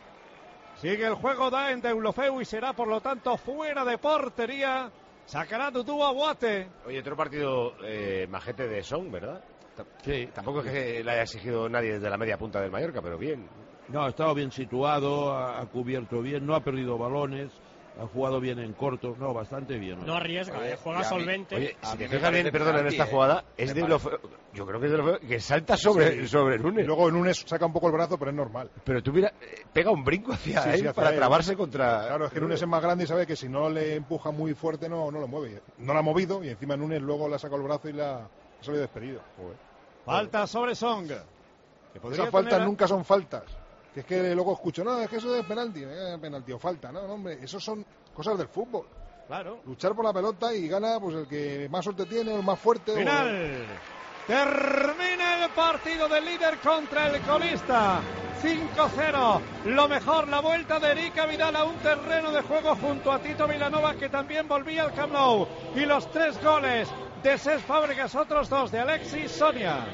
Speaker 3: Sigue el juego, da en Deulofeu y será por lo tanto fuera de portería. Sacará Dudu a Boate.
Speaker 1: Oye, otro partido majete de Son, ¿verdad?
Speaker 7: Sí.
Speaker 1: Tampoco es que le haya exigido nadie desde la media punta del Mallorca, pero bien.
Speaker 7: No, ha estado bien situado, ha cubierto bien, no ha perdido balones, ha jugado bien en cortos, no, bastante bien.
Speaker 8: No arriesga, juega solvente.
Speaker 1: Oye, si te fijas bien, perdón, en esta jugada, es Deulofeu, yo creo que es Deulofeu que salta sobre Núñez.
Speaker 9: Y luego Núñez saca un poco el brazo, pero es normal.
Speaker 1: Pero tú mira, pega un brinco hacia él para trabarse contra...
Speaker 9: Claro, es que Núñez es más grande y sabe que si no le empuja muy fuerte no lo mueve. No lo ha movido y encima Núñez luego le ha sacado el brazo y le ha salido despedido.
Speaker 3: Falta sobre Song.
Speaker 9: Esas faltas nunca son faltas. Que es que luego escucho, no, es que eso es penalti o falta. No, hombre, eso son cosas del fútbol.
Speaker 3: Claro.
Speaker 9: Luchar por la pelota y gana pues el que más suerte tiene, el más fuerte.
Speaker 3: Final. Termina el partido del líder contra el colista. 5-0. Lo mejor, la vuelta de Erika Vidal a un terreno de juego junto a Tito Vilanova, que también volvía al Camp Nou. Y los 3 goles de Cés Fábregas, otros 2 de Alexis Sonia.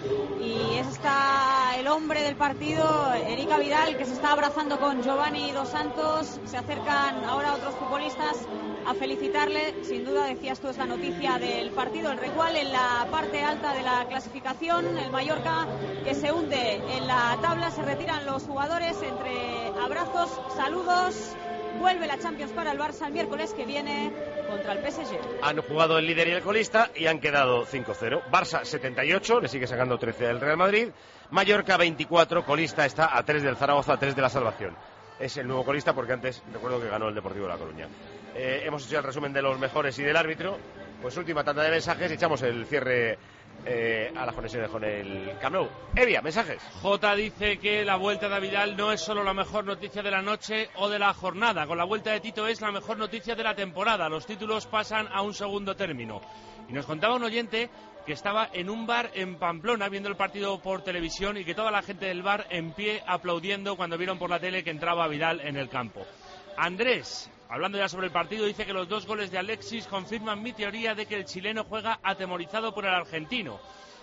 Speaker 4: Y está el hombre del partido, Erika Vidal, que se está abrazando con Giovanni Dos Santos. Se acercan ahora otros futbolistas a felicitarle. Sin duda, decías tú, es la noticia del partido. El Recual en la parte alta de la clasificación, el Mallorca que se hunde en la tabla. Se retiran los jugadores entre abrazos, saludos. Vuelve la Champions para el Barça el miércoles que viene contra el PSG.
Speaker 1: Han jugado el líder y el colista y han quedado 5-0. Barça 78, le sigue sacando 13 del Real Madrid. Mallorca 24, colista está a 3 del Zaragoza, a 3 de la salvación. Es el nuevo colista porque antes recuerdo que ganó el Deportivo de La Coruña. Hemos hecho el resumen de los mejores y del árbitro. Pues última tanda de mensajes y echamos el cierre a las conexiones con el Camp Nou. Evia, mensajes.
Speaker 17: Jota dice que la vuelta de Vidal no es solo la mejor noticia de la noche o de la jornada. Con la vuelta de Tito es la mejor noticia de la temporada. Los títulos pasan a un segundo término. Y nos contaba un oyente que estaba en un bar en Pamplona viendo el partido por televisión y que toda la gente del bar en pie aplaudiendo cuando vieron por la tele que entraba Vidal en el campo. Andrés, hablando ya sobre el partido, dice que los 2 goles de Alexis confirman mi teoría de que el chileno juega atemorizado por el argentino.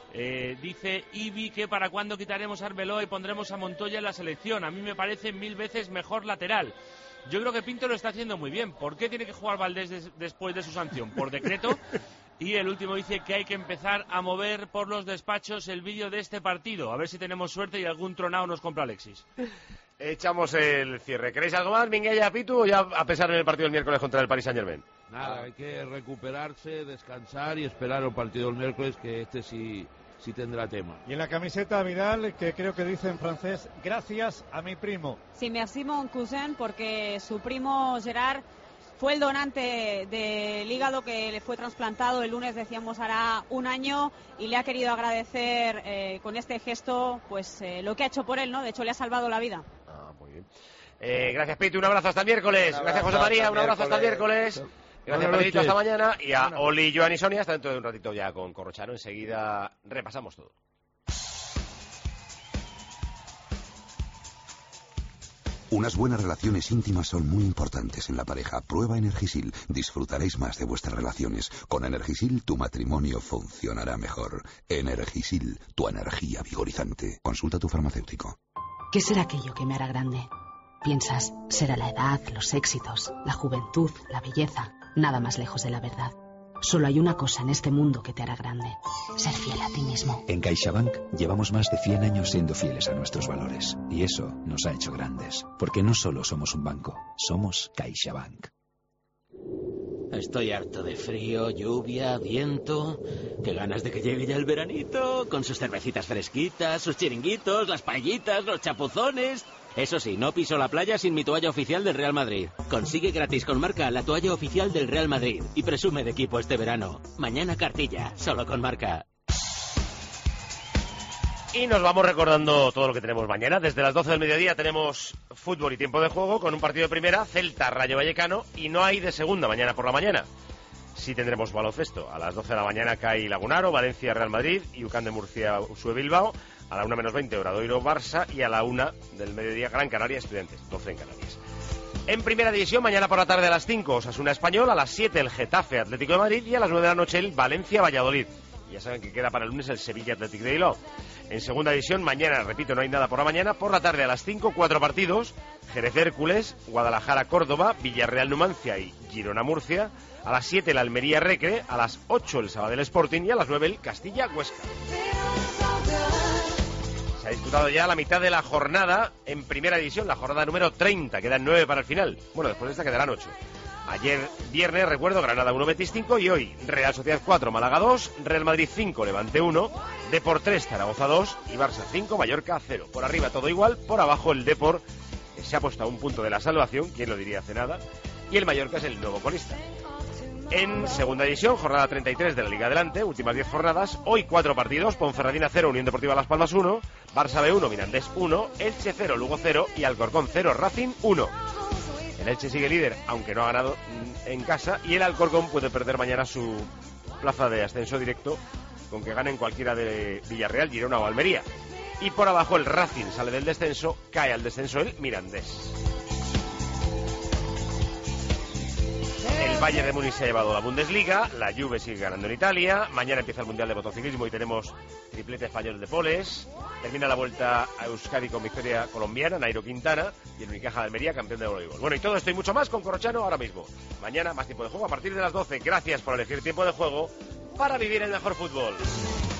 Speaker 17: Dice Ibi que para cuándo quitaremos a Arbeloa y pondremos a Montoya en la selección. A mí me parece 1000 veces mejor lateral. Yo creo que Pinto lo está haciendo muy bien. ¿Por qué tiene que jugar Valdés después de su sanción? ¿Por decreto? Y el último dice que hay que empezar a mover por los despachos el vídeo de este partido. A ver si tenemos suerte y algún tronado nos compra Alexis.
Speaker 1: Echamos el cierre. ¿Queréis algo más, Minguella, Pitu, o ya a pensar en el partido del miércoles contra el Paris Saint-Germain?
Speaker 7: Nada, hay que recuperarse, descansar y esperar el partido del miércoles, que este sí tendrá tema.
Speaker 3: Y en la camiseta Vidal, que creo que dice en francés, gracias a mi primo.
Speaker 4: Sí, merci mon cousin, porque su primo Gerard fue el donante del hígado que le fue trasplantado el lunes, decíamos, hará un año, y le ha querido agradecer con este gesto pues lo que ha hecho por él, ¿no? De hecho, le ha salvado la vida.
Speaker 1: Ah, muy bien. Gracias, Pitu, un abrazo hasta el miércoles. Gracias, José María, un abrazo hasta el miércoles. Gracias, Pedrito, hasta mañana. Y a Oli, Joan y Sonia, hasta dentro de un ratito ya con Corrochano. Enseguida repasamos todo.
Speaker 18: Unas buenas relaciones íntimas son muy importantes en la pareja. Prueba Energisil. Disfrutaréis más de vuestras relaciones. Con Energisil tu matrimonio funcionará mejor. Energisil, tu energía vigorizante. Consulta a tu farmacéutico.
Speaker 15: ¿Qué será aquello que me hará grande? Piensas, será la edad, los éxitos, la juventud, la belleza. Nada más lejos de la verdad. Solo hay una cosa en este mundo que te hará grande: ser fiel a ti mismo.
Speaker 19: En CaixaBank llevamos más de 100 años siendo fieles a nuestros valores. Y eso nos ha hecho grandes. Porque no solo somos un banco, somos CaixaBank.
Speaker 20: Estoy harto de frío, lluvia, viento. Qué ganas de que llegue ya el veranito, con sus cervecitas fresquitas, sus chiringuitos, las paellitas, los chapuzones. Eso sí, no piso la playa sin mi toalla oficial del Real Madrid. Consigue gratis con Marca la toalla oficial del Real Madrid y presume de equipo este verano. Mañana cartilla, solo con Marca.
Speaker 1: Y nos vamos recordando todo lo que tenemos mañana. Desde las 12 del mediodía tenemos fútbol y tiempo de juego con un partido de primera, Celta Rayo Vallecano, y no hay de segunda mañana por la mañana. Sí tendremos baloncesto. A las 12 de la mañana CAI Lagunaro, Valencia Real Madrid y UCAM de Murcia Usue Bilbao. A la 1:20 Obradoiro Barça y a la 1 del mediodía Gran Canaria Estudiantes, 12 en Canarias. En primera división, mañana por la tarde a las 5 Osasuna Español, a las 7 el Getafe Atlético de Madrid y a las 9 de la noche el Valencia Valladolid. Ya saben que queda para el lunes el Sevilla Atlético de Bilbao. En segunda división, mañana, repito, no hay nada por la mañana. Por la tarde a las 5, 4 partidos. Jerez Hércules, Guadalajara Córdoba, Villarreal Numancia y Girona Murcia. A las 7 el Almería Recre, a las 8 el Sabadell Sporting y a las 9 el Castilla Huesca. Se ha disputado ya la mitad de la jornada en primera división, la jornada número 30. Quedan 9 para el final. Bueno, después de esta quedarán 8. Ayer viernes, recuerdo, Granada 1, Betis 5 y hoy Real Sociedad 4, Málaga 2, Real Madrid 5, Levante 1, Depor 3, Zaragoza 2 y Barça 5, Mallorca 0. Por arriba todo igual, por abajo el Depor se ha puesto a un punto de la salvación, quién lo diría hace nada, y el Mallorca es el nuevo colista. En segunda división, jornada 33 de la Liga Adelante, últimas 10 jornadas, hoy 4 partidos, Ponferradina 0, Unión Deportiva Las Palmas 1, Barça B1, Mirandés 1, Elche 0, Lugo 0 y Alcorcón 0, Racing 1. El Elche sigue líder, aunque no ha ganado en casa, y el Alcorcón puede perder mañana su plaza de ascenso directo con que ganen cualquiera de Villarreal, Girona o Almería. Y por abajo el Racing sale del descenso, cae al descenso el Mirandés. El Bayern de Múnich se ha llevado la Bundesliga, la Juve sigue ganando en Italia, mañana empieza el Mundial de Motociclismo y tenemos triplete español de poles, termina la Vuelta a Euskadi con victoria colombiana, Nairo Quintana, y el Unicaja de Almería, campeón de voleibol. Bueno, y todo esto y mucho más con Corrochano ahora mismo. Mañana más tiempo de juego a partir de las 12. Gracias por elegir tiempo de juego para vivir el mejor fútbol.